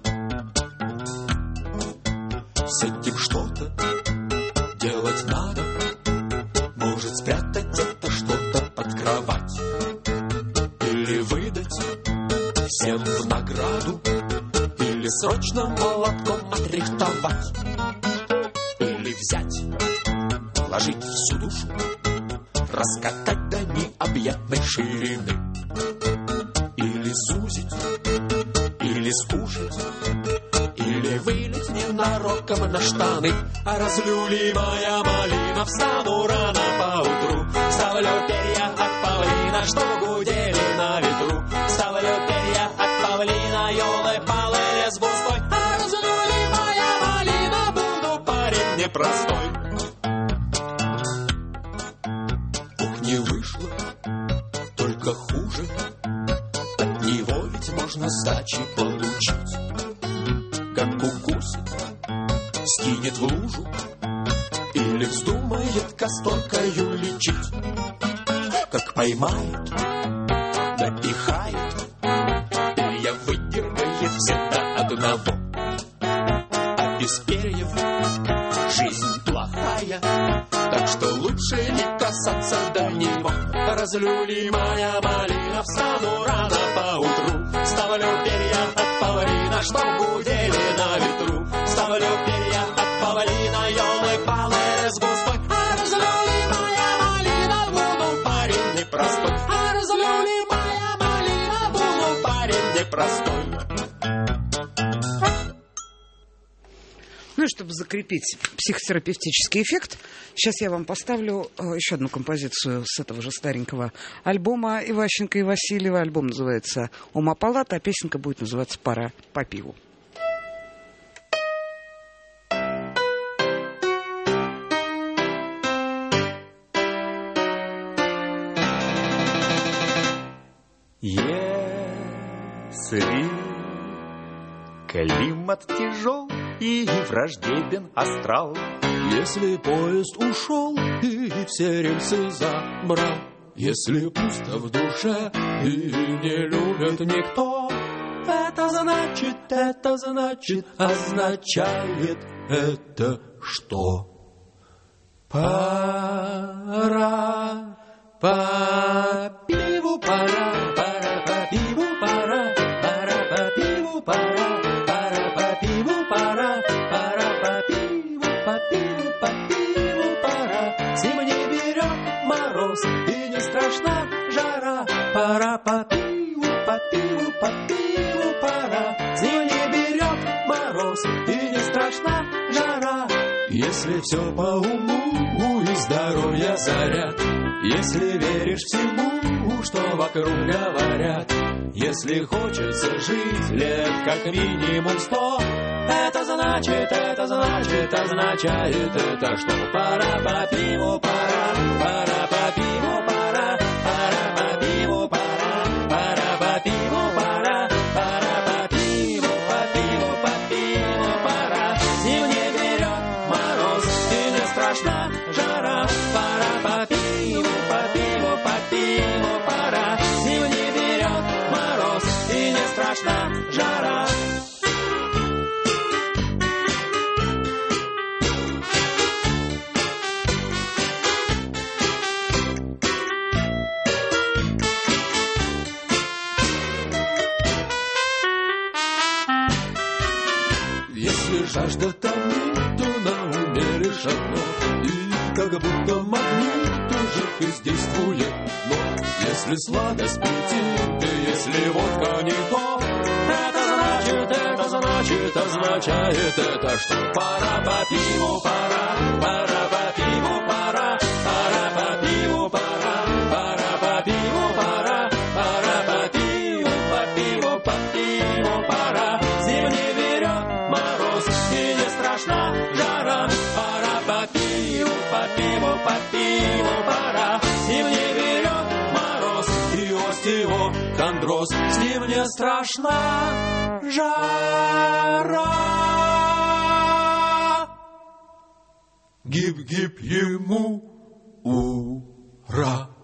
С этим что-то делать надо, может спрятать это что-то под кровать, или выдать всем в награду, или срочно молотком отрихтовать, или взять, вложить всю душу, раскатать до необъятной ширины, или сузить, или скушать, или вылить ненароком на штаны. А разлюлимая малина, встану рано поутру, ставлю перья от павлина, чтоб гудели на ветру. Ставлю перья от павлина, елы-палы, лес густой. А разлюлимая малина, буду парень непростой. Ух, не вышло, только хуже, от него ведь можно сдачи получить. Как укусит, скинет в лужу, или вздумает касторкою лечить. Как поймает, напихает, перья выдергает все до одного. А без перьев жизнь плохая, так что лучше не касаться до него. Разлюлимая малина, встану рано поутру, ставлю перья от павлина, чтоб гудели на ветру. Ставлю перья от павлина, елы-палы, лес густой. А разлюлимая малина, буду парень непростой. А разлюлимая малина, буду парень непростой. Ну и чтобы закрепить психотерапевтический эффект, сейчас я вам поставлю еще одну композицию с этого же старенького альбома Иващенко и Васильева. Альбом называется «Ума палата», а песенка будет называться «Пора по пиву». Если климат тяжел и враждебен астрал, если поезд ушел и все рельсы забрал, если пусто в душе и не любит никто, это означает это что? Пора по пиву, пора по пиву, пора по пиву, пора по пиву, пора по пиву, пора. Зимний берет мороз и не страшна жара, пора по пиву, пора. Зимний берет мороз и не страшна жара. Если все по уму и здоровье заряд, если веришь всему, что вокруг говорят, если хочется жить лет как минимум 100, это означает это, что пора по пиву, пора по пиву, пора по пиву, пора по пиву, пора по пиву, пора. Зимний берет мороз и не страшна жара, пора по пиву, пора. Зимний берет мороз и не страшна жара. Если жажда томит, то на уме лишь одно, и как будто магнит уже действует. Но если сладость претит, и если водка не то, значит, означает это, что пора по пиву, пора по пиву, пора по пиву, пора по пиву, пора по пиву, по пиву, пора. Зимний берет мороз, и не страшна жара, пора по пиву, пора. Зимний берет мороз, и остеохондроз, с ним не страшна жара. Гиб-гиб ему, ура!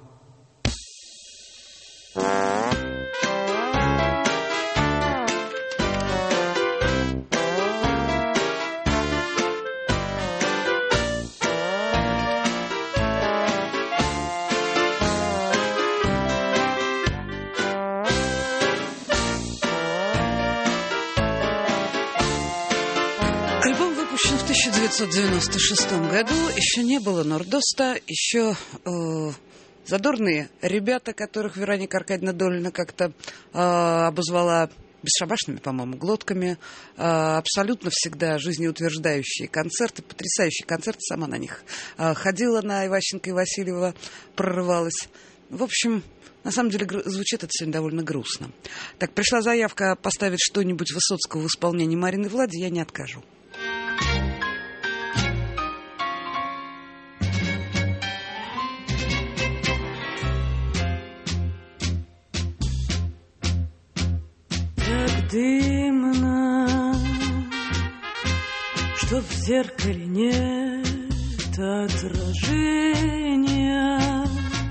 Альбом выпущен в 1996 году. Еще не было Нордоста, еще задорные ребята, которых Вероника Аркадьевна Долина как-то обозвала бесшабашными, по-моему, глотками. Абсолютно всегда жизнеутверждающие концерты, потрясающие концерты. Сама на них ходила, на Иващенко и Васильева прорывалась. В общем, на самом деле звучит это сегодня довольно грустно. Так, пришла заявка поставить что-нибудь Высоцкого в исполнении Марины Влади, я не откажу. Так дымно, что в зеркале нет отражения,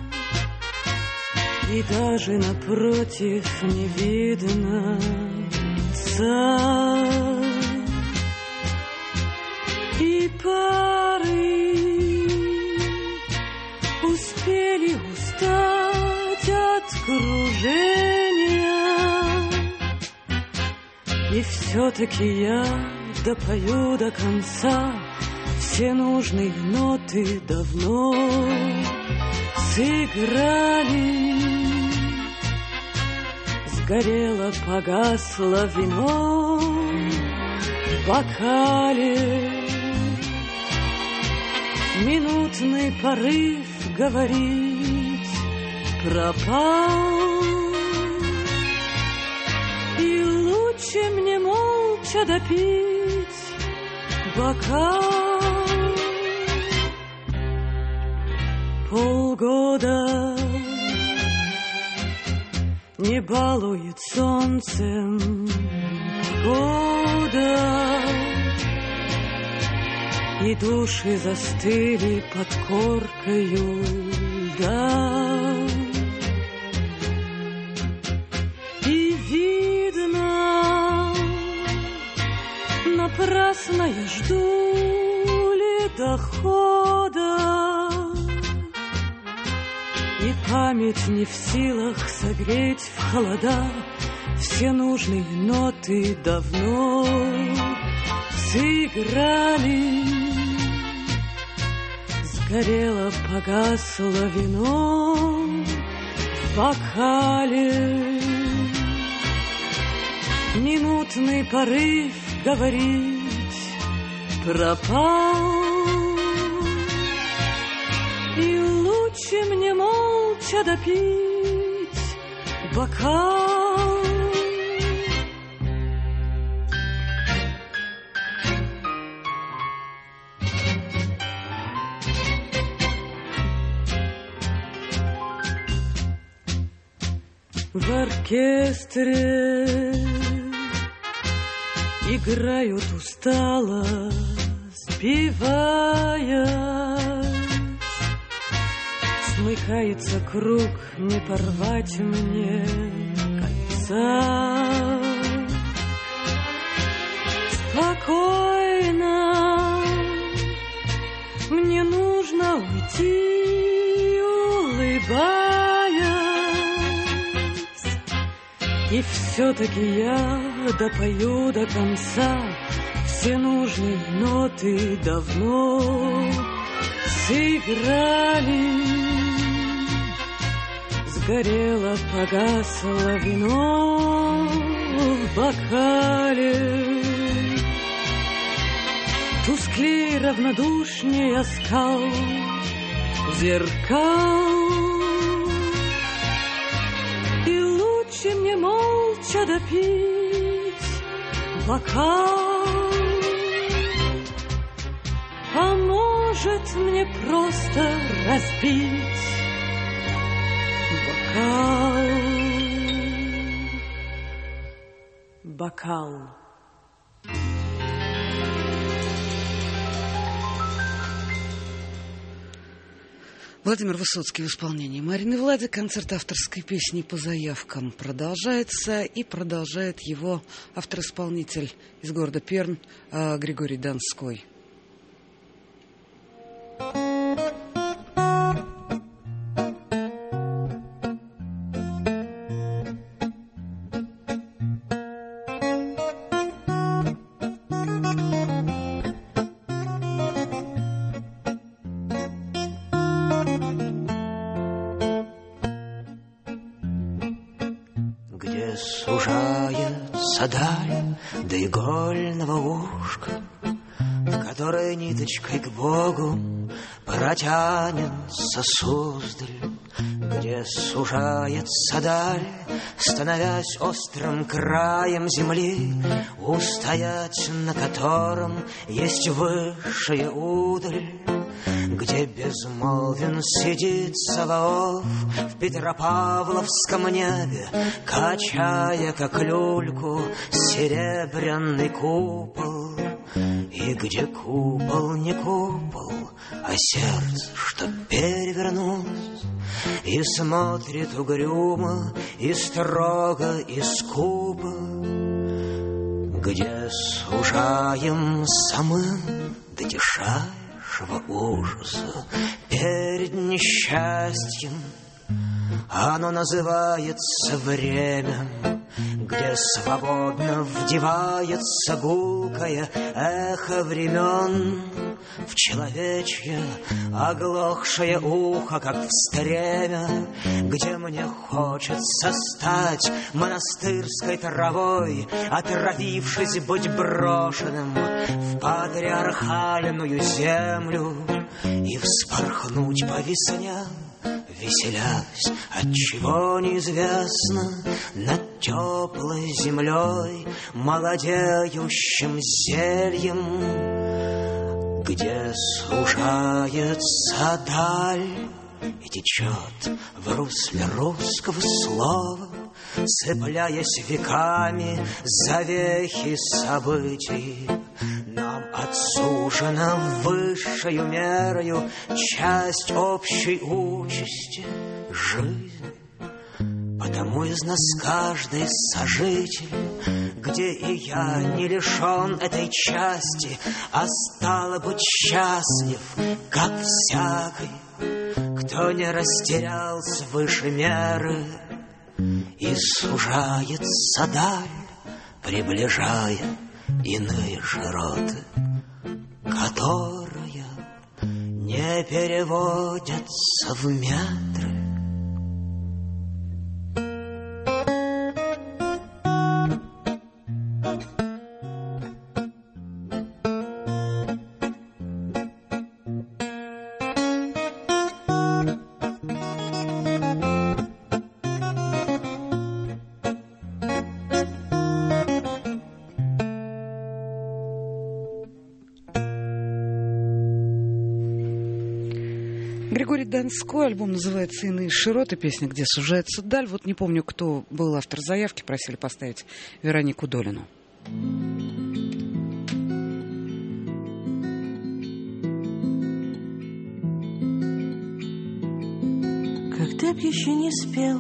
и даже напротив не видно лица. И пары успели устать от кружения, и все-таки я допою до конца. Все нужные ноты давно сыграли. Сгорело, погасло вино в бокале. Минутный порыв говорить пропал, и лучше мне молча допить бокал. Полгода не балует солнцем погода, и души застыли под коркою льда. И видно, напрасно я жду ледохода, и память не в силах согреть в холода. Все нужные ноты давно сыграли. Сгорело, погасло вино в бокале. Минутный порыв говорить пропал, и лучше мне молча допить бокал. В оркестре играют устало, спевая. Смыкается круг, не порвать мне кольца. Спокойно мне нужно уйти, улыбаясь. И все-таки я допою до конца. Все нужные ноты давно сыграли. Сгорело, погасло вино в бокале. Тусклей, равнодушней оскал зеркал. И лучше мне молча допить бокал. А может, мне просто разбить бокал. Владимир Высоцкий в исполнении Марины Влади. Концерт авторской песни по заявкам продолжается. И продолжает его автор-исполнитель из города Пермь Григорий Донской. Сужается даль до игольного ушка, в которой ниточкой к Богу протянется суздаль, где сужается даль, становясь острым краем земли, устоять на котором есть высшая удаль, где безмолвен сидит Саваоф в Петропавловском небе, качая, как люльку, серебряный купол. И где купол не купол, а сердце, что перевернулось, и смотрит угрюмо, и строго, и скупо, где сужаем самым дотишайшего ужаса перед несчастьем. Оно называется время, где свободно вдевается гулкое эхо времен в человечье оглохшее ухо, как в стремя, где мне хочется стать монастырской травой, отравившись быть брошенным в патриархальную землю и вспорхнуть по весням, веселясь, отчего неизвестно, над теплой землей, молодеющим зельем, где сужается даль и течет в русле русского слова, цепляясь веками за вехи событий. Нам отсужена высшею мерою часть общей участи — жизнь. Потому из нас каждый сожитель, где и я не лишен этой части, а стало быть счастлив, как всякий, кто не растерял свыше меры. И сужается даль, приближая иные широты, которые не переводятся в метры. Григорий Донской, альбом называется «Иные широты», песня «Где сужается даль». Вот не помню, кто был автор заявки, просили поставить Веронику Долину. Когда б еще не спел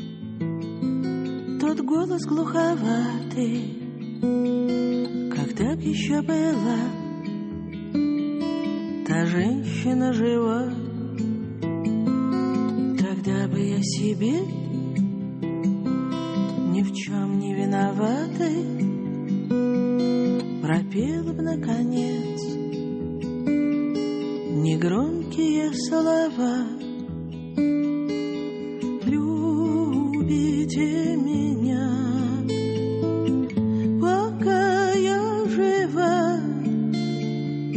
тот голос глуховатый, когда б еще была та женщина жива, тогда бы я себе ни в чем не виноватой пропела бы наконец негромкие слова. Любите меня, пока я жива,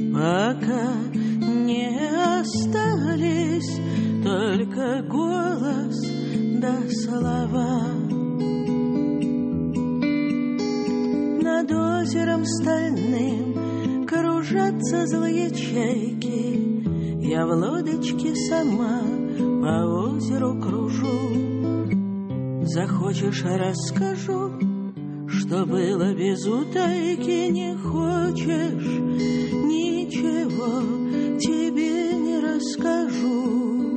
озером стальным кружатся злые чайки. Я в лодочке сама по озеру кружу. Захочешь, расскажу, что было без утайки. Не хочешь, ничего тебе не расскажу.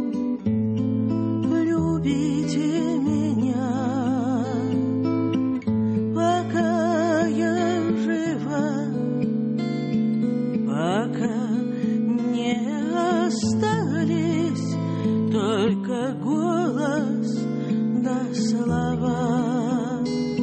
Любите меня, пока я жива, пока не остались только голос да слова.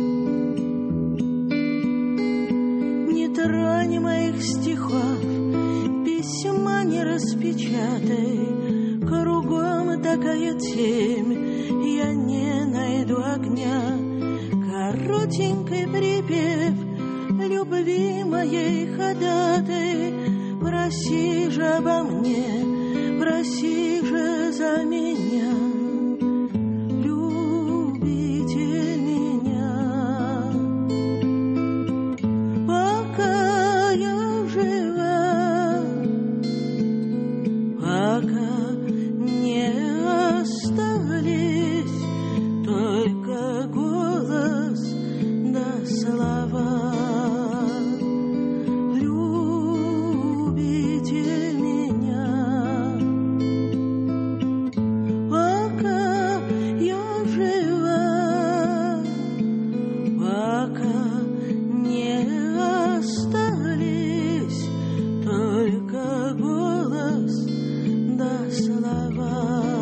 Не тронь моих стихов, письма не распечатай. Кругом такая темь, я не найду огня. Коротенький припев любви моей ходатай. Проси же обо мне, проси же за меня. Любите меня, пока я жива, пока не остались только голос да слова. Любите меня, пока я жива, пока не остались только голос да слова.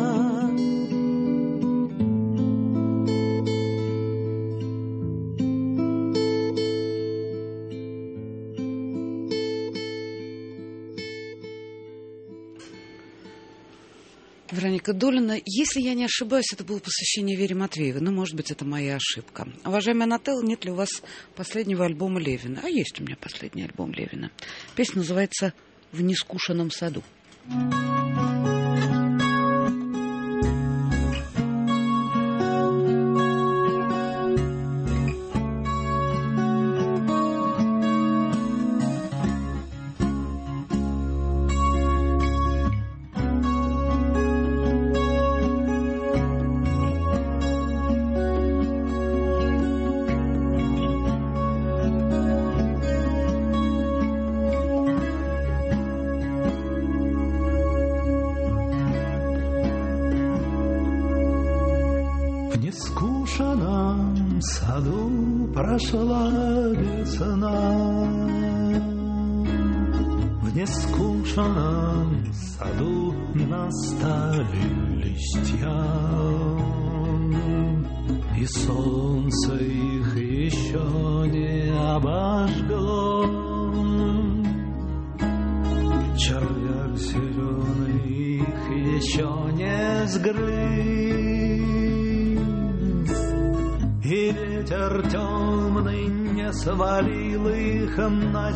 Вероника Долина. Если я не ошибаюсь, это было посвящение Вере Матвеевой. Но, может быть, это моя ошибка. Уважаемая Нателла, нет ли у вас последнего альбома Левина? А есть у меня последний альбом Левина. Песня называется «В нескушенном саду». Прошла весна, в нескушенном саду настали листья, и солнце их еще не обожгло. Червяк зеленый их еще не сгрыз, и ветер темный не свалил их на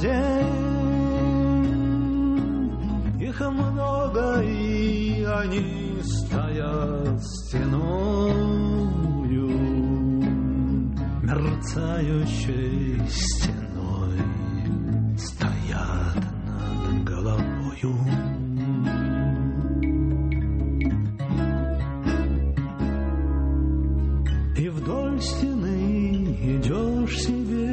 земь. Их много, и они стоят стеною, мерцающей стеной стоят над головою. И вдоль стены идешь себе,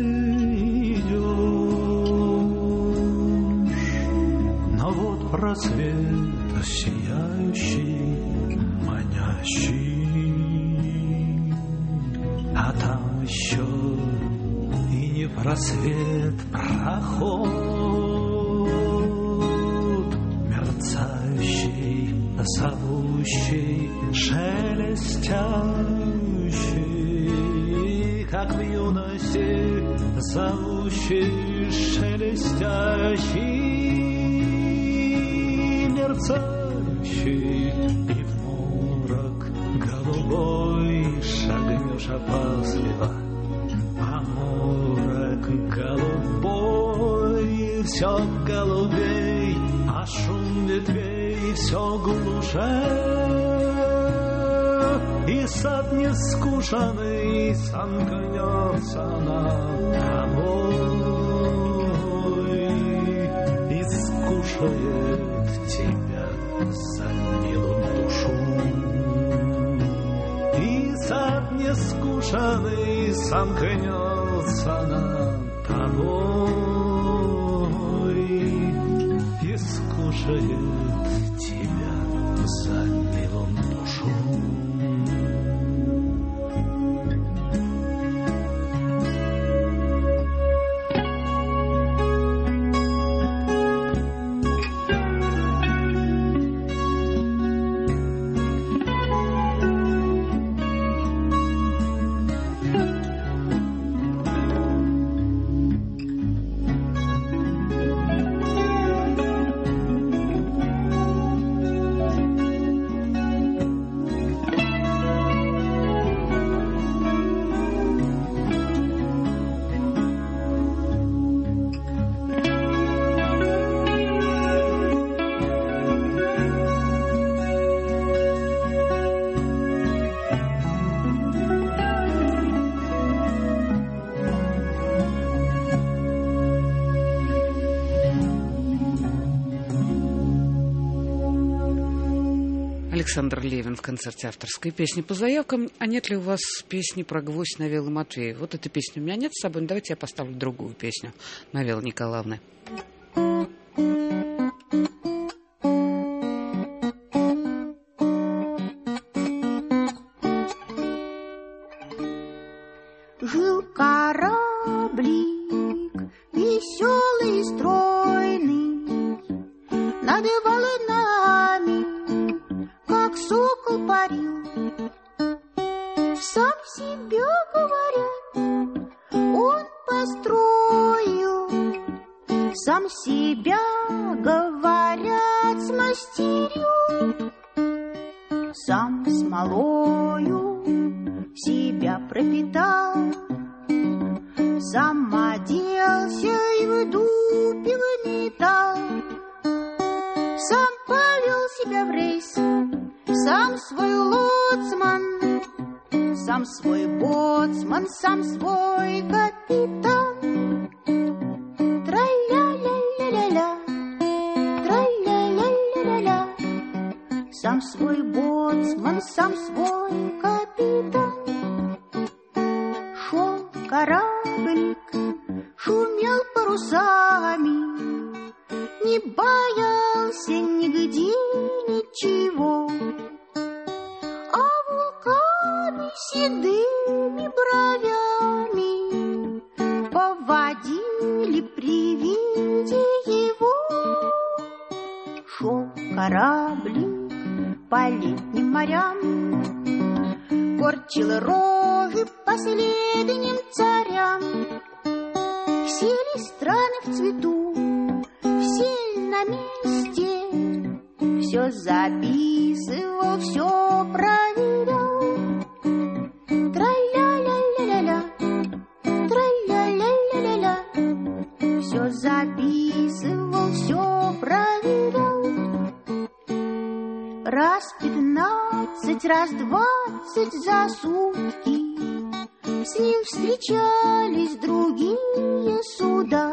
идешь, но вот просвет сияющий, манящий, а там еще и не просвет, проход, мерцающий, зовущий, шелестящий, как в юности, зовущий, шелестящий, мерцающий, и в морок голубой шагнешь опасливо, а морок голубой все голубей, а шум ветвей все глуше. И сад нескушенный сомкнется над тобой. сомкнется над тобой и скушает тебя за милым душу. Александр Левин в концерте авторской песни по заявкам. А нет ли у вас песни про гвоздь Навелы Матвеевой? Вот этой песни у меня нет с собой, но давайте я поставлю другую песню Навелы Николаевны. Жил кораблик веселый и стройный над волнами, как сокол парил. Сам себе говорят, он построил, сам себя, говорят, смастерил, сам смолою себя пропитал, сам оделся и в дупел металл, сам повел себя в рейс, сам свой лоцман, сам свой боцман, сам свой капитан. Тра-ля-ля-ля-ля-ля, тра-ля-ля-ля-ля-ля, сам свой боцман, сам свой капитан. Шел кораблик, шумел парусами, не боялся нигде ничего, а вулканы седыми бровями поводили при виде его. Шел кораблик по летним морям, корчил рожи последним царям. Все ли страны в цвету, все на месте, все записывал, все проверял. Тра-ля-ля-ля-ля-ля, тра-ля-ля-ля-ля-ля, все записывал, все проверял. Раз 15, раз 20 за сутки с ним встречались другие суда.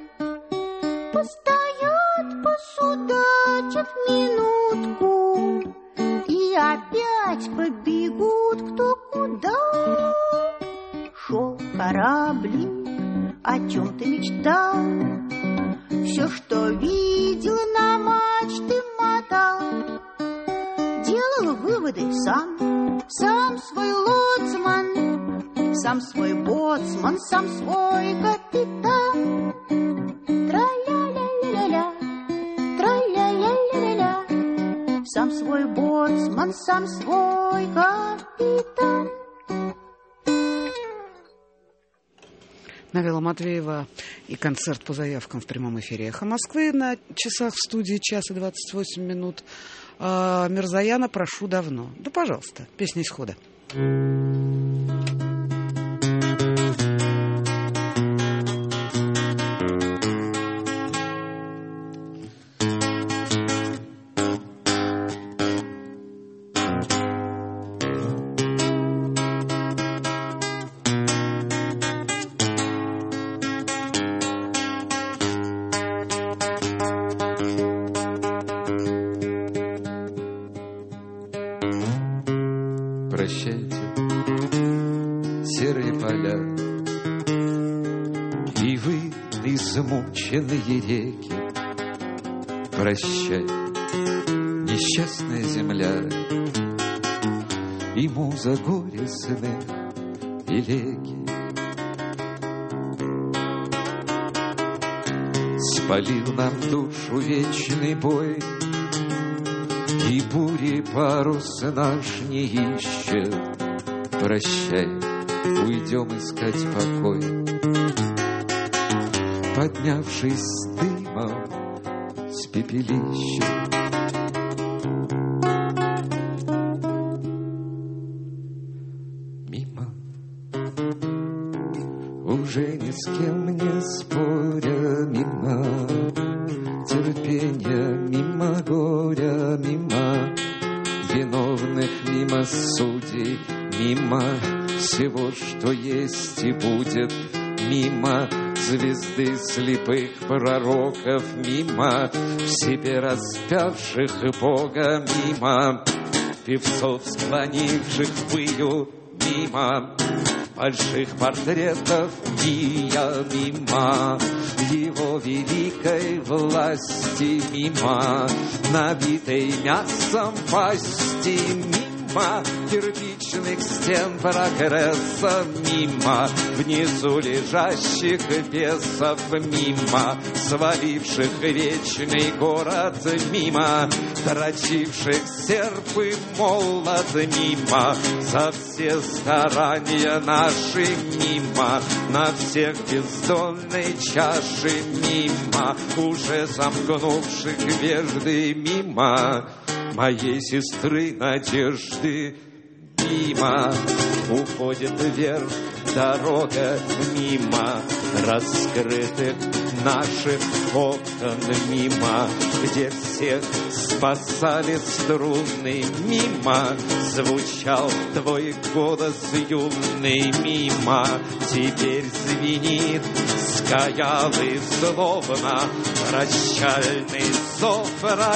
Постоят, посудачат минутку и опять побегут кто куда. Шел кораблик, о чем ты мечтал, все, что видел, на мачты мотал. Делал выводы сам, сам свой лоцман, сам свой боцман, сам свой капитан. Тра-ля-ля-ля-ля-ля, тра-ля-ля-ля-ля-ля, сам свой боцман, сам свой капитан. Навела Матвеева и концерт по заявкам в прямом эфире «Эхо Москвы». На часах в студии 1:28. А Мирзояна прошу давно. Да, пожалуйста, песня исхода. Прощайте, измученные реки. Прощай, несчастная земля, и муза горестных элегий. Спалил нам душу вечный бой, и бури парус наш не ищет. Прощай, уйдем искать покой, поднявшись с дымом с пепелища. Мимо, уже ни с кем не споря, мимо терпения, мимо горя, мимо виновных, мимо судей, мимо всего, что есть и будет, мимо звезды слепых пророков, мимо в себе распявших Бога, мимо певцов, склонивших пылью, мимо больших портретов Гия, мимо его великой власти, мимо набитой мясом пасти, мимо кирпичных стен прогресса, мимо внизу лежащих бесов, мимо сваливших вечный город, мимо дрочивших серп и молот, мимо за все старания наши, мимо на всех бездонной чаши, мимо уже замкнувших вежды, мимо моей сестры надежды, мимо уходит вверх дорога, мимо раскрытых наших окон, мимо где всех спасали струны, мимо звучал твой голос юный, мимо теперь звенит скаялый словно прощальный зов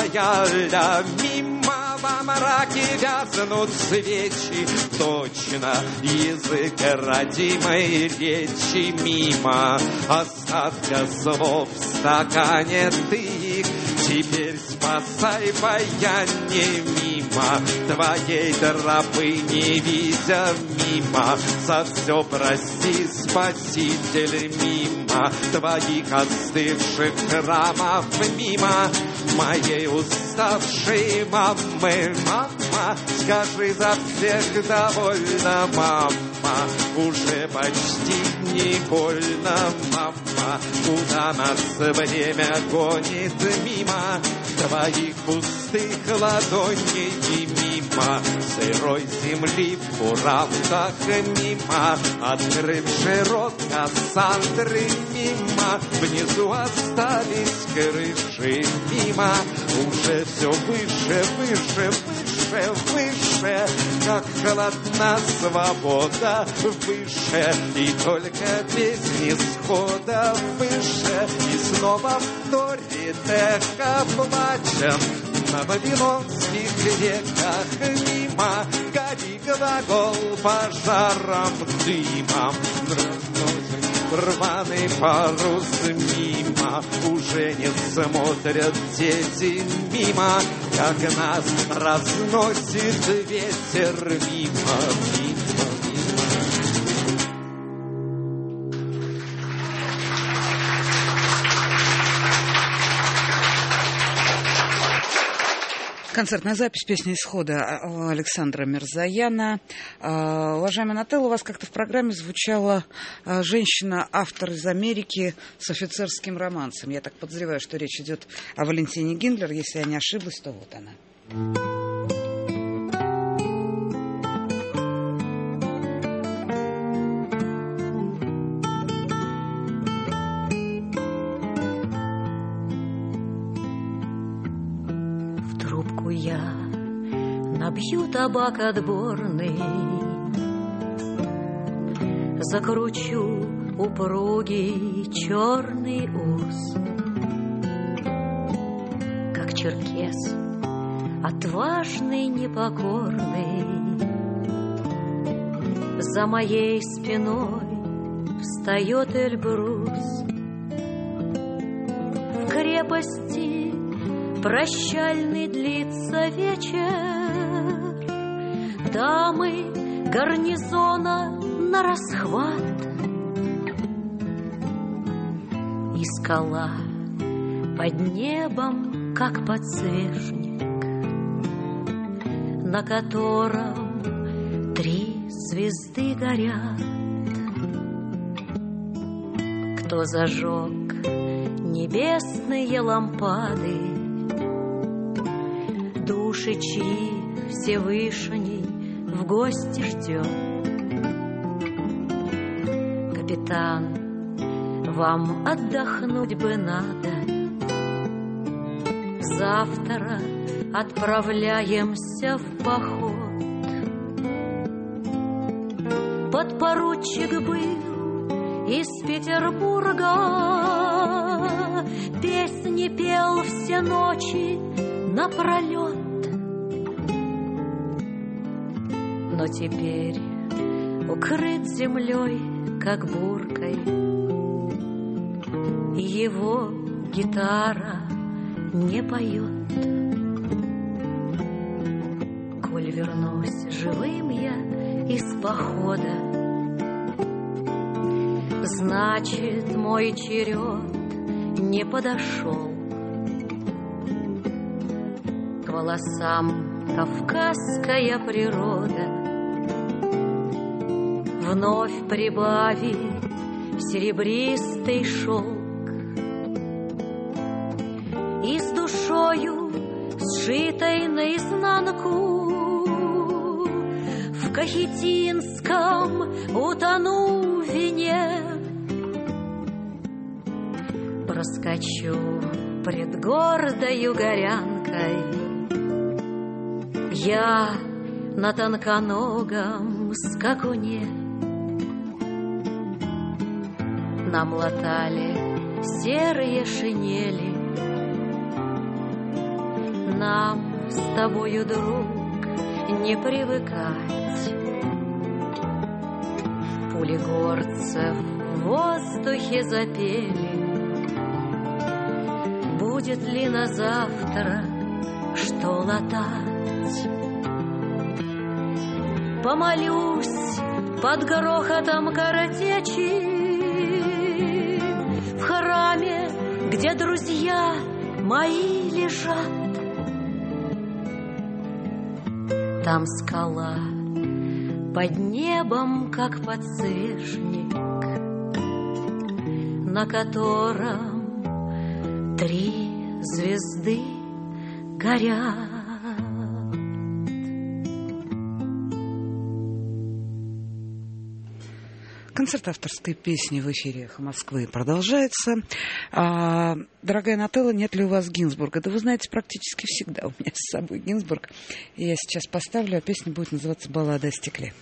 рояля, мимо во мраке вязнут свечи, точно язык родимой речи, мимо остатка слов в стакане ты их теперь спасай, баяне, мимо твоей тропы не видя, мимо за все прости, спаситель, мимо твоих остывших храмов, мимо моей уставшей мамы, мама, скажи за всех довольно, мама, уже почти не больно, мама, куда нас время гонит, мимо твоих пустых ладоней, мимо сырой земли в курантах, мимо открывший рот Кассандры, мимо внизу остались крыши, мимо уже все выше, выше, выше, выше, как холодна свобода, выше, и только без исхода, выше, и снова вторит эхо плачем на вавилонских реках, мимо гори глагол пожаром, дымом, рваный парус, мимо уже не смотрят дети, мимо как нас разносит ветер, мимо, мимо, мимо. Концертная запись песни «Исхода» Александра Мирзояна. Уважаемый Нателло, у вас как-то в программе звучала женщина-автор из Америки с офицерским романсом. Я так подозреваю, что речь идет о Валентине Гиндлер. Если я не ошиблась, то вот она. Я набью табак отборный, закручу упругий черный ус, как черкес, отважный, непокорный. За моей спиной встает Эльбрус, крепости прощальный длится вечер. Дамы гарнизона на расхват, и скала под небом, как подсвечник, на котором 3 звезды горят. Кто зажег небесные лампады, души чьи Всевышний в гости ждет. Капитан, вам отдохнуть бы надо. Завтра отправляемся в поход. Подпоручик был из Петербурга, песни пел все ночи напролет. Но теперь укрыт землей, как буркой, его гитара не поет. Коль вернусь живым я из похода, значит, мой черед не подошел. К волосам кавказская природа вновь прибавит серебристый шелк. И с душою, сшитой наизнанку, в Кахетинском утону в вине. Проскочу пред гордою горянкой я на тонконогом скакуне. Нам латали серые шинели, нам с тобою, друг, не привыкать. Пули горцев в воздухе запели. Будет ли на завтра что латать? Помолюсь под грохотом картечи в храме, где друзья мои лежат. Там скала под небом, как подсвечник, на котором 3 звезды горят. Концерт авторской песни в эфире «Эхо Москвы» продолжается. Дорогая Нателла, нет ли у вас Гинзбурга? Да вы знаете, практически всегда у меня с собой Гинзбург. И я сейчас поставлю, а песня будет называться «Баллада о стекле».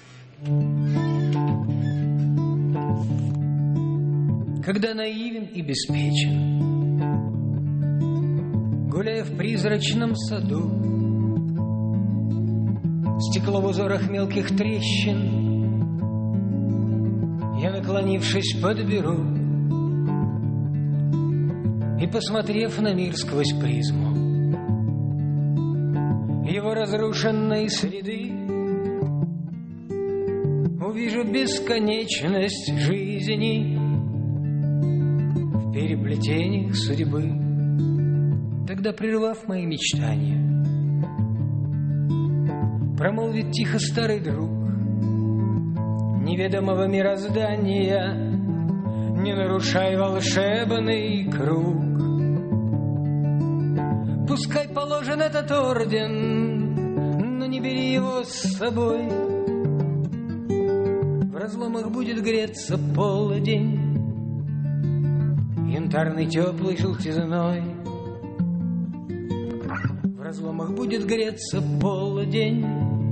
Когда наивен и беспечен, гуляя в призрачном саду, стекло в узорах мелких трещин я, наклонившись, подберу и, посмотрев на мир сквозь призму его разрушенной среды, увижу бесконечность жизни в переплетениях судьбы. Тогда, прервав мои мечтания, промолвит тихо старый друг неведомого мироздания: не нарушай волшебный круг. Пускай положен этот орден, но не бери его с собой. В разломах будет греться полдень янтарный теплый желтизной. В разломах будет греться полдень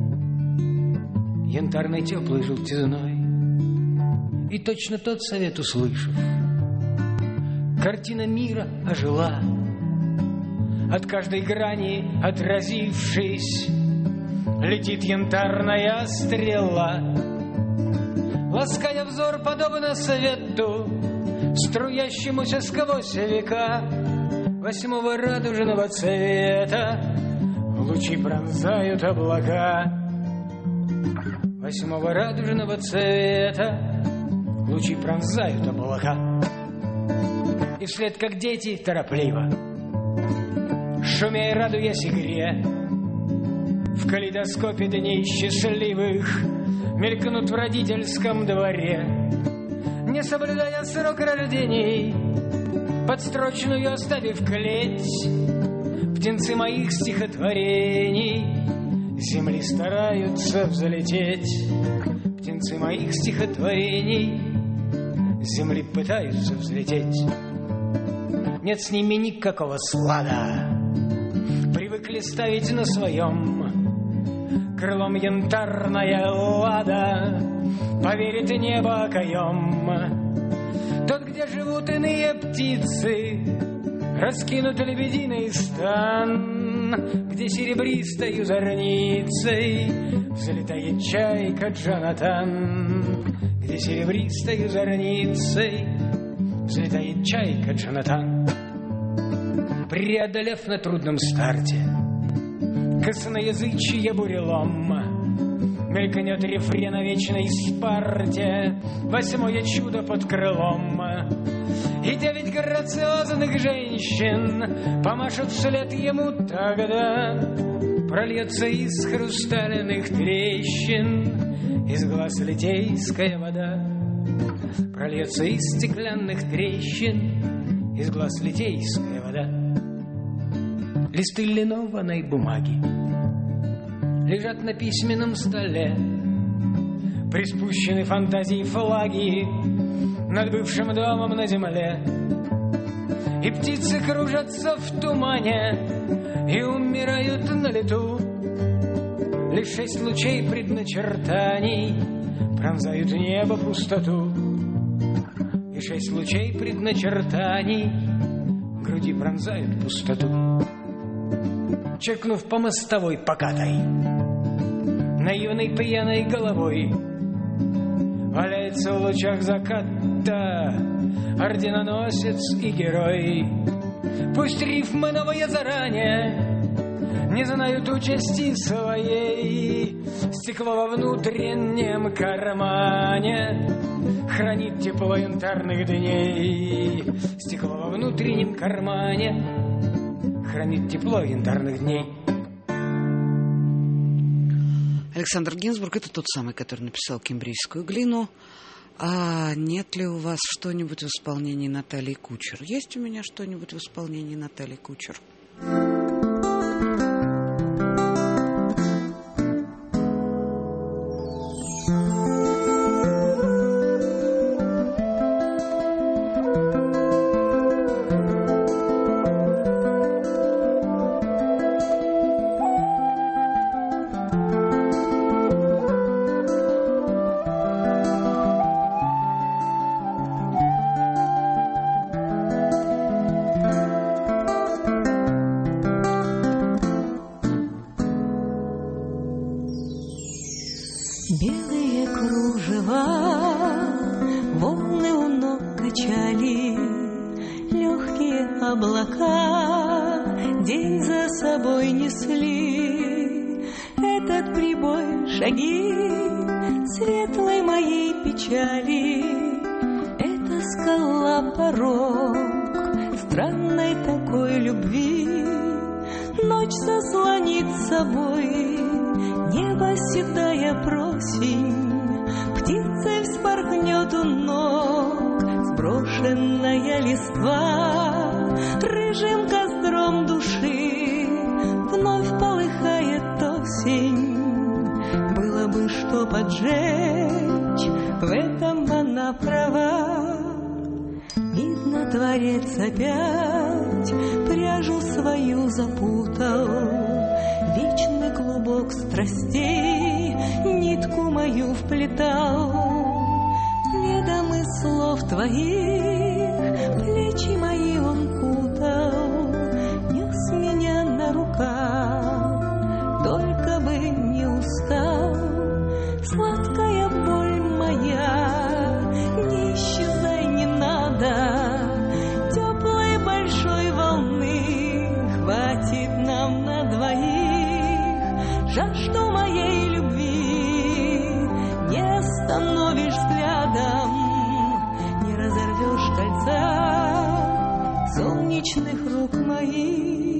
янтарной теплой желтизной. И точно тот совет услышав, картина мира ожила, от каждой грани отразившись, летит янтарная стрела, лаская взор подобно свету, струящемуся сквозь века. 8 радужного цвета лучи пронзают облака. 8 радужного цвета лучи пронзают облака. И вслед, как дети, торопливо, шумя и радуясь игре, в калейдоскопе дней счастливых мелькнут в родительском дворе, не соблюдая срок рождений, подстрочную оставив клеть. Птенцы моих стихотворений с земли стараются взлететь. Птенцы моих стихотворений с земли пытаются взлететь. Нет с ними никакого склада, привыкли ставить на своем крылом янтарная лада. Поверит небо окоем. Тот, где живут иные птицы, раскинут лебединый стан, где серебристою зорницей взлетает чайка Джонатан, где серебристою зорницей взлетает чайка Джонатан. Преодолев на трудном старте косноязычье бурелом, мелькнет рефрен о вечной Спарте, 8 чудо под крылом. И 9 грациозных женщин помашут вслед ему тогда. Прольется из хрустальных трещин из глаз литейская вода. Прольется из стеклянных трещин из глаз литейская вода. Листы линованной бумаги лежат на письменном столе, приспущены фантазии флаги над бывшим домом на земле. И птицы кружатся в тумане и умирают на лету. Лишь 6 лучей предначертаний пронзают небо пустоту. И 6 лучей предначертаний груди пронзают пустоту. Черкнув по мостовой покатой, наивной пьяной головой, валяется в лучах заката орденоносец и герой. Пусть рифмы новые заранее не знают участи своей, стекло во внутреннем кармане хранит тепло янтарных дней. Стекло во внутреннем кармане хранит тепло янтарных дней. Александр Гинзбург — это тот самый, который написал «Кембрийскую глину». А нет ли у вас что-нибудь в исполнении Натальи Кучер? Есть у меня что-нибудь в исполнении Натальи Кучер? Белые кружева, волны у ног качали, легкие облака день за собой несли. Этот прибой шаги светлой моей печали, это скала порог странной такой любви. Ночь заслонит собой небо седая просень, птицей вспорхнет у ног сброшенная листва. Рыжим костром души вновь полыхает осень. Было бы что поджечь, в этом она права. Видно, творец опять пряжу свою запутал, вечный клубок страстей нитку мою вплетал. Пледом из слов твоих плечи мои он кутал, нес меня на руках, только бы не устал. Сладкая боль моя, не исчезай, не надо теплой большой волны. вечных рук моих.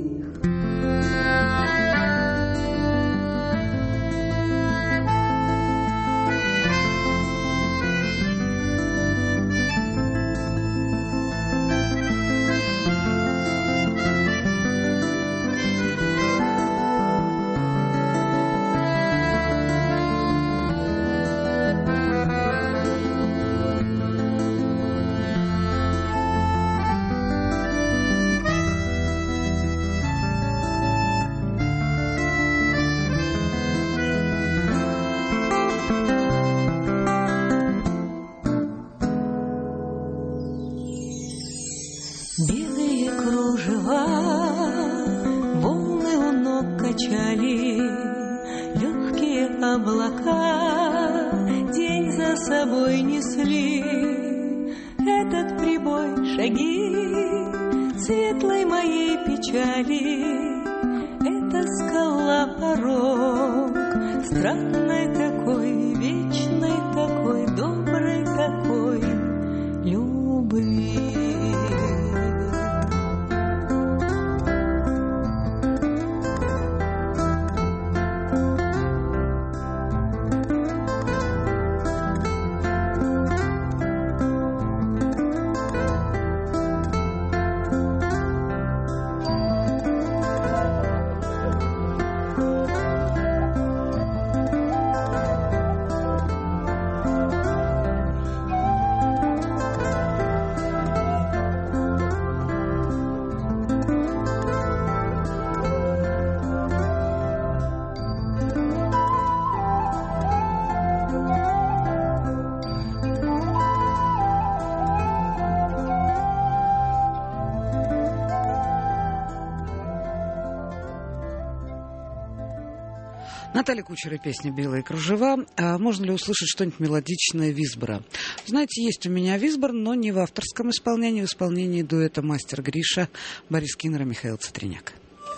Белые кружева, волны у ног качали, легкие облака день за собой несли. Этот прибой шаги светлой моей печали, это скала порог, странной такой, вечной такой, доброй такой любви. Наталья Кучер и песня «Белые кружева». Можно ли услышать что-нибудь мелодичное Висбора? Знаете, есть у меня Висбор, но не в авторском исполнении, в исполнении дуэта «Мастер Гриша», Борис Киннер и Михаил Цитриняк.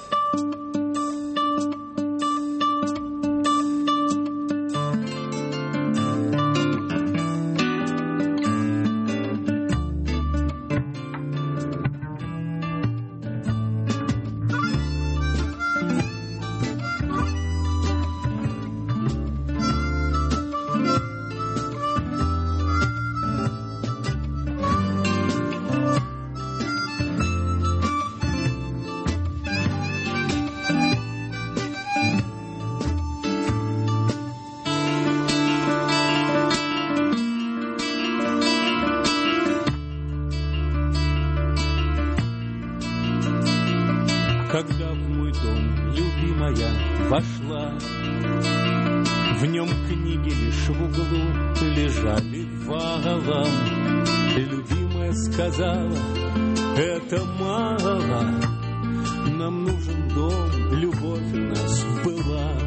Когда в мой дом любимая вошла, в нем книги лишь в углу лежали валом. Любимая сказала, это мало, нам нужен дом, любовь у нас была.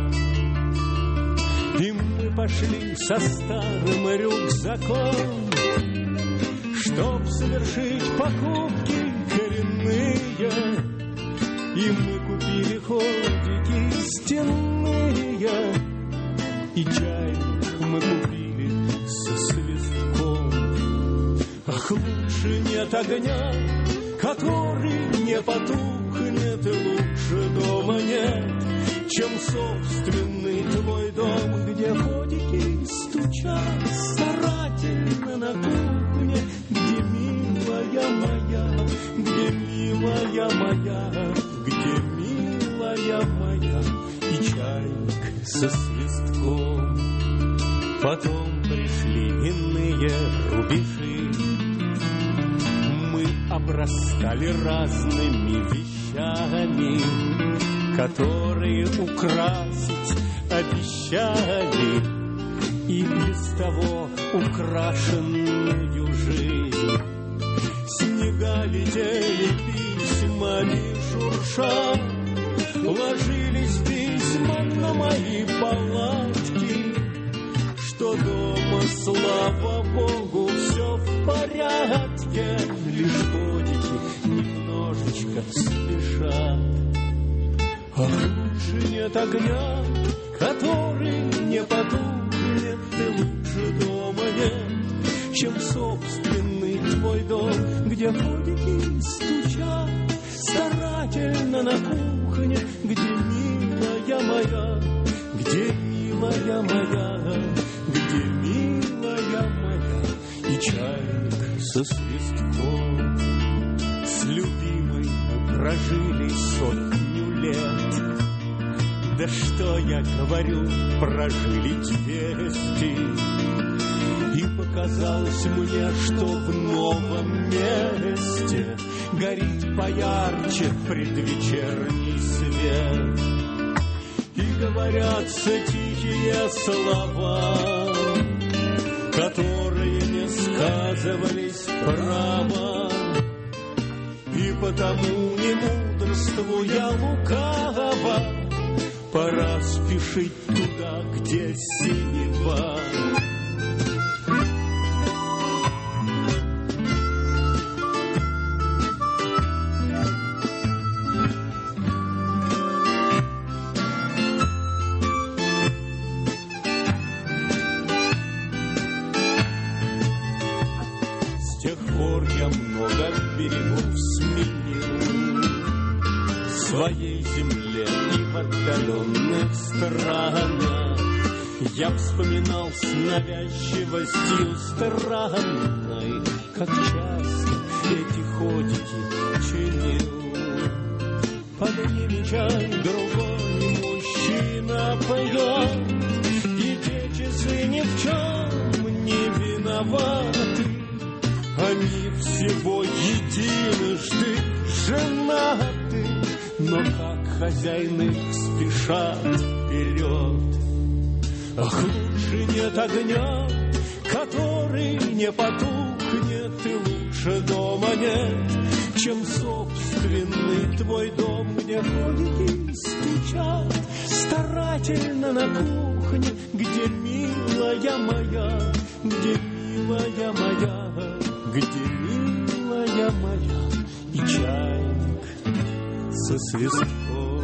И мы пошли со старым рюкзаком, чтоб совершить покупки коренные. И мы купили ходики стенные, и чайник мы купили со свистком. Ах, лучше нет огня, который не потухнет, и лучше дома нет, чем собственный твой дом, где ходики стучат старательно на кухне, где милая моя, где милая моя, где милая моя, и чайник со свистком. Потом пришли иные рубежи, мы обрастали разными вещами, которые украсить обещали, и без того украшенную жизнь. Снега летели письмами шурша, ложились письма на мои палатки, что дома, слава Богу, все в порядке, лишь ходики немножечко спешат. А лучше нет огня, который не потухнет, и лучше дома нет, чем собственный твой дом, где ходики стучат Старательно на кухне, где милая моя, где милая моя, где милая моя, и чайник со свистком. С любимой мы прожили 100 лет. Да что я говорю, прожили 200. И показалось мне, что в новом месте горит поярче предвечерний свет. И говорятся тихие слова, которые не сказывались право. И потому, не мудрствуя лукаво, пора спешить туда, где синева. С тех пор я много берегов сменил в своей земле и в отдаленных странах. Я вспоминал с навязчивостью странной, как часто эти ходики чинил. Под ними чай другой мужчина поет, и те часы ни в чем не виноваты. Они всего единожды женаты, но как хозяин их спешат вперед. Ах, лучше нет огня, который не потухнет, и лучше дома нет, чем собственный твой дом, где ходики стучат старательно на кухне, где милая моя, где милая моя, где милая моя, и чайник со свистком.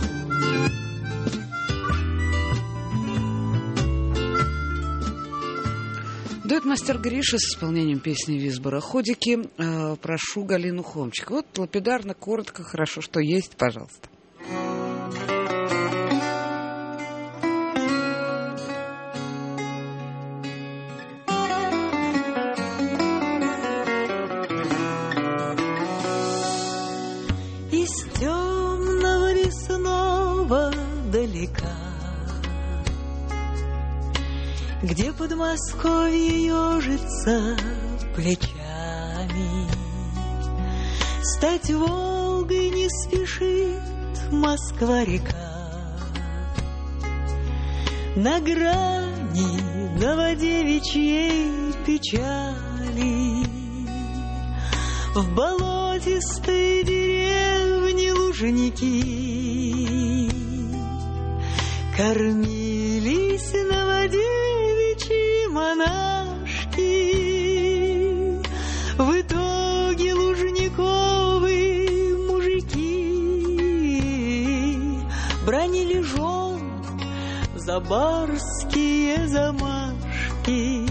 Дуэт «Мастер Гриша» с исполнением песни Висбора «Ходики». Прошу Галину Хомчик. Вот лапидарно, коротко, хорошо, что есть, пожалуйста. Из темного лесного далека, где Подмосковье ежится плечами, стать Волгой не спешит Москва-река. На грани, на девичьей печали, в болотистой деревне Лужники кормились новодевичьи монашки. В итоге лужниковые мужики бранили жен за барские замашки,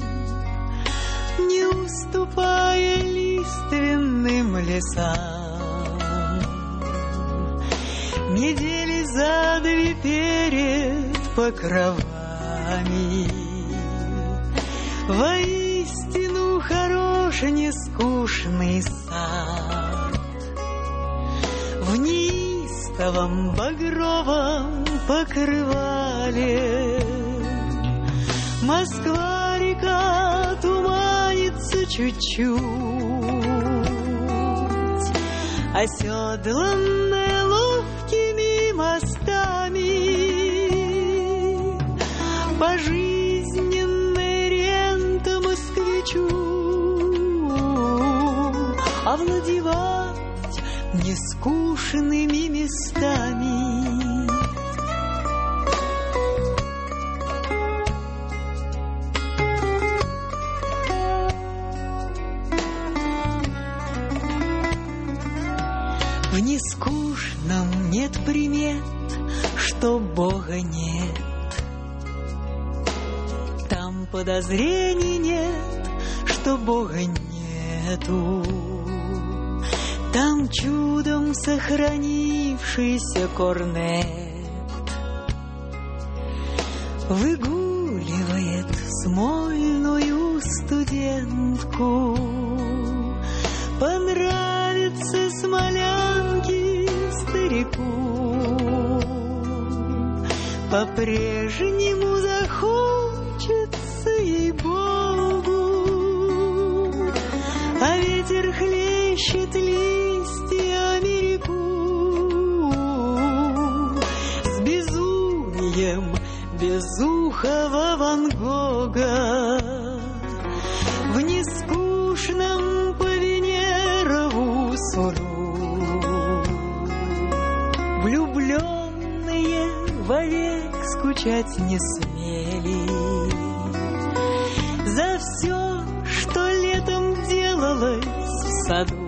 не уступая лиственным лесам. Недели за две перед покровами воистину хорош нескучный сад. В неистовом багровом покрывале Москва-река туманится чуть-чуть, оседланная ловкими мостами, пожизненная рента москвичу, овладевать нескучными местами. В нескучном нет примет, что Бога нет. Там подозрений нет, что Бога нету. Там чудом сохранившийся запыхавшийся корнет выгуливает смольную студентку. Понравится смолянке старику, по-прежнему захочется ей-богу, а ветер хлещет листьями реку. С безумием безухого Ван Гога в нескучном по Венерову суду влюбленные вовек скучать не смели за все, что летом делалось в саду.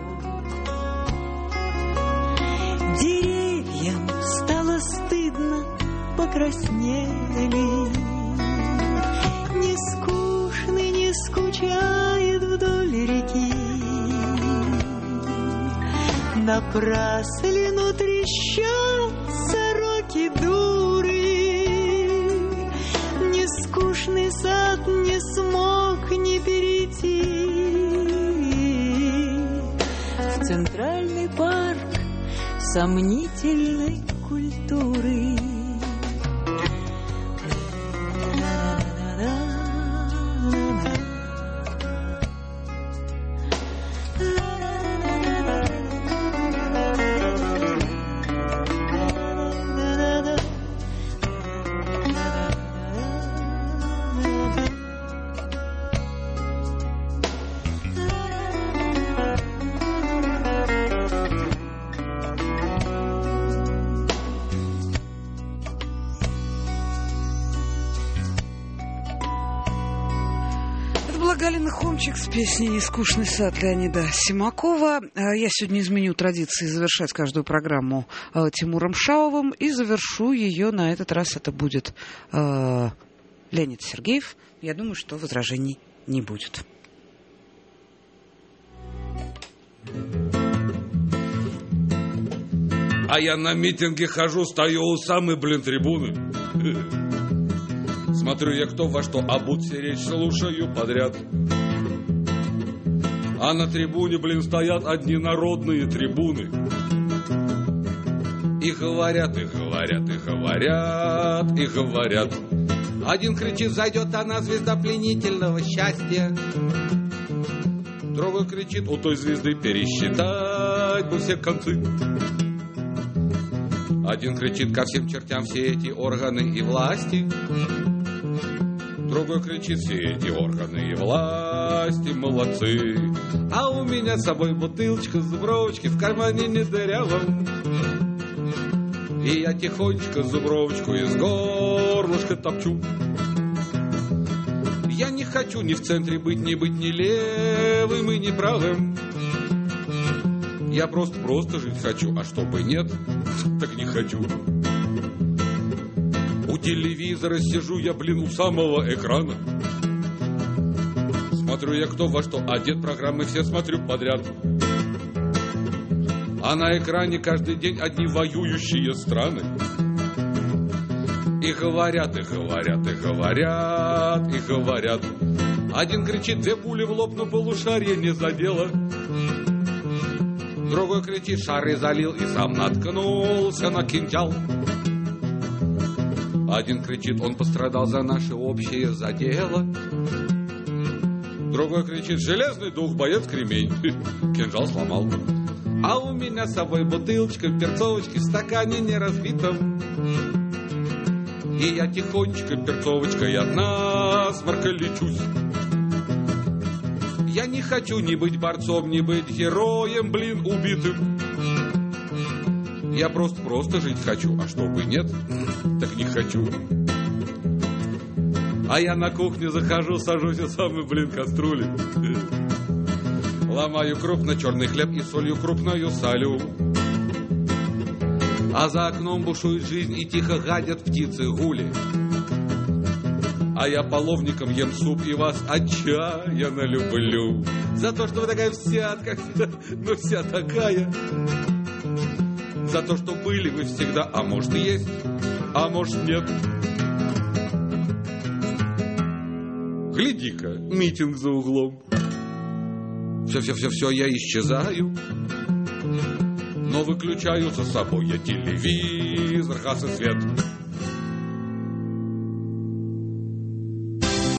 Деревьям стало стыдно, покраснели. Не скучный, не скучает вдоль реки. Напраслину трещат сороки дуры. Нескучный сад не смог не перейти в Центральный парк сомнительной культуры. Галина Хомчик с песней «Нескучный сад» Леонида Симакова. Я сегодня изменю традиции завершать каждую программу Тимуром Шаовым и завершу ее на этот раз. Это будет Леонид Сергеев. Я думаю, что возражений не будет. А я на митинге хожу, стою у самой, трибуны. Смотрю я кто во что обут, все речь слушаю подряд. А на трибуне, стоят одни народные трибуны. И говорят, и говорят, и говорят, и говорят. Один кричит: зайдет она, звезда пленительного счастья. Другой кричит: у той звезды пересчитать бы все концы. Один кричит: ко всем чертям все эти органы и власти. Другой кричит: все эти органы и власти молодцы. А у меня с собой бутылочка зубровочки в кармане не дырявом. И я тихонечко зубровочку из горлышка топчу. Я не хочу ни в центре быть ни левым и ни правым. Я просто жить хочу, а чтобы нет, так не хочу. У телевизора сижу я, у самого экрана. Смотрю я кто во что одет, программы все смотрю подряд. А на экране каждый день одни воюющие страны. И говорят, и говорят, и говорят, и говорят. Один кричит: 2 пули в лоб, но полушарие не задело. Другой кричит: шары залил и сам наткнулся на кинжал. Один кричит: он пострадал за наше общее задело. Другой кричит: железный дух, боец кремень, кинжал сломал. А у меня с собой бутылочка перцовочки в стакане не разбитом. И я тихонечко перцовочкой от насморка лечусь. Я не хочу ни быть борцом, ни быть героем, убитым. Я просто жить хочу, а чтобы нет, так не хочу. А я на кухню захожу, сажусь и самый, кастрюли. Ломаю крупно черный хлеб и солью крупною солю. А за окном бушует жизнь и тихо гадят птицы-гули. А я половником ем суп и вас отчаянно люблю. За то, что вы такая вся, вся такая. за то, что были вы всегда, а может и есть, а может нет. Гляди-ка, митинг за углом. Все, я исчезаю, но выключаю за собой я телевизор, газ и свет.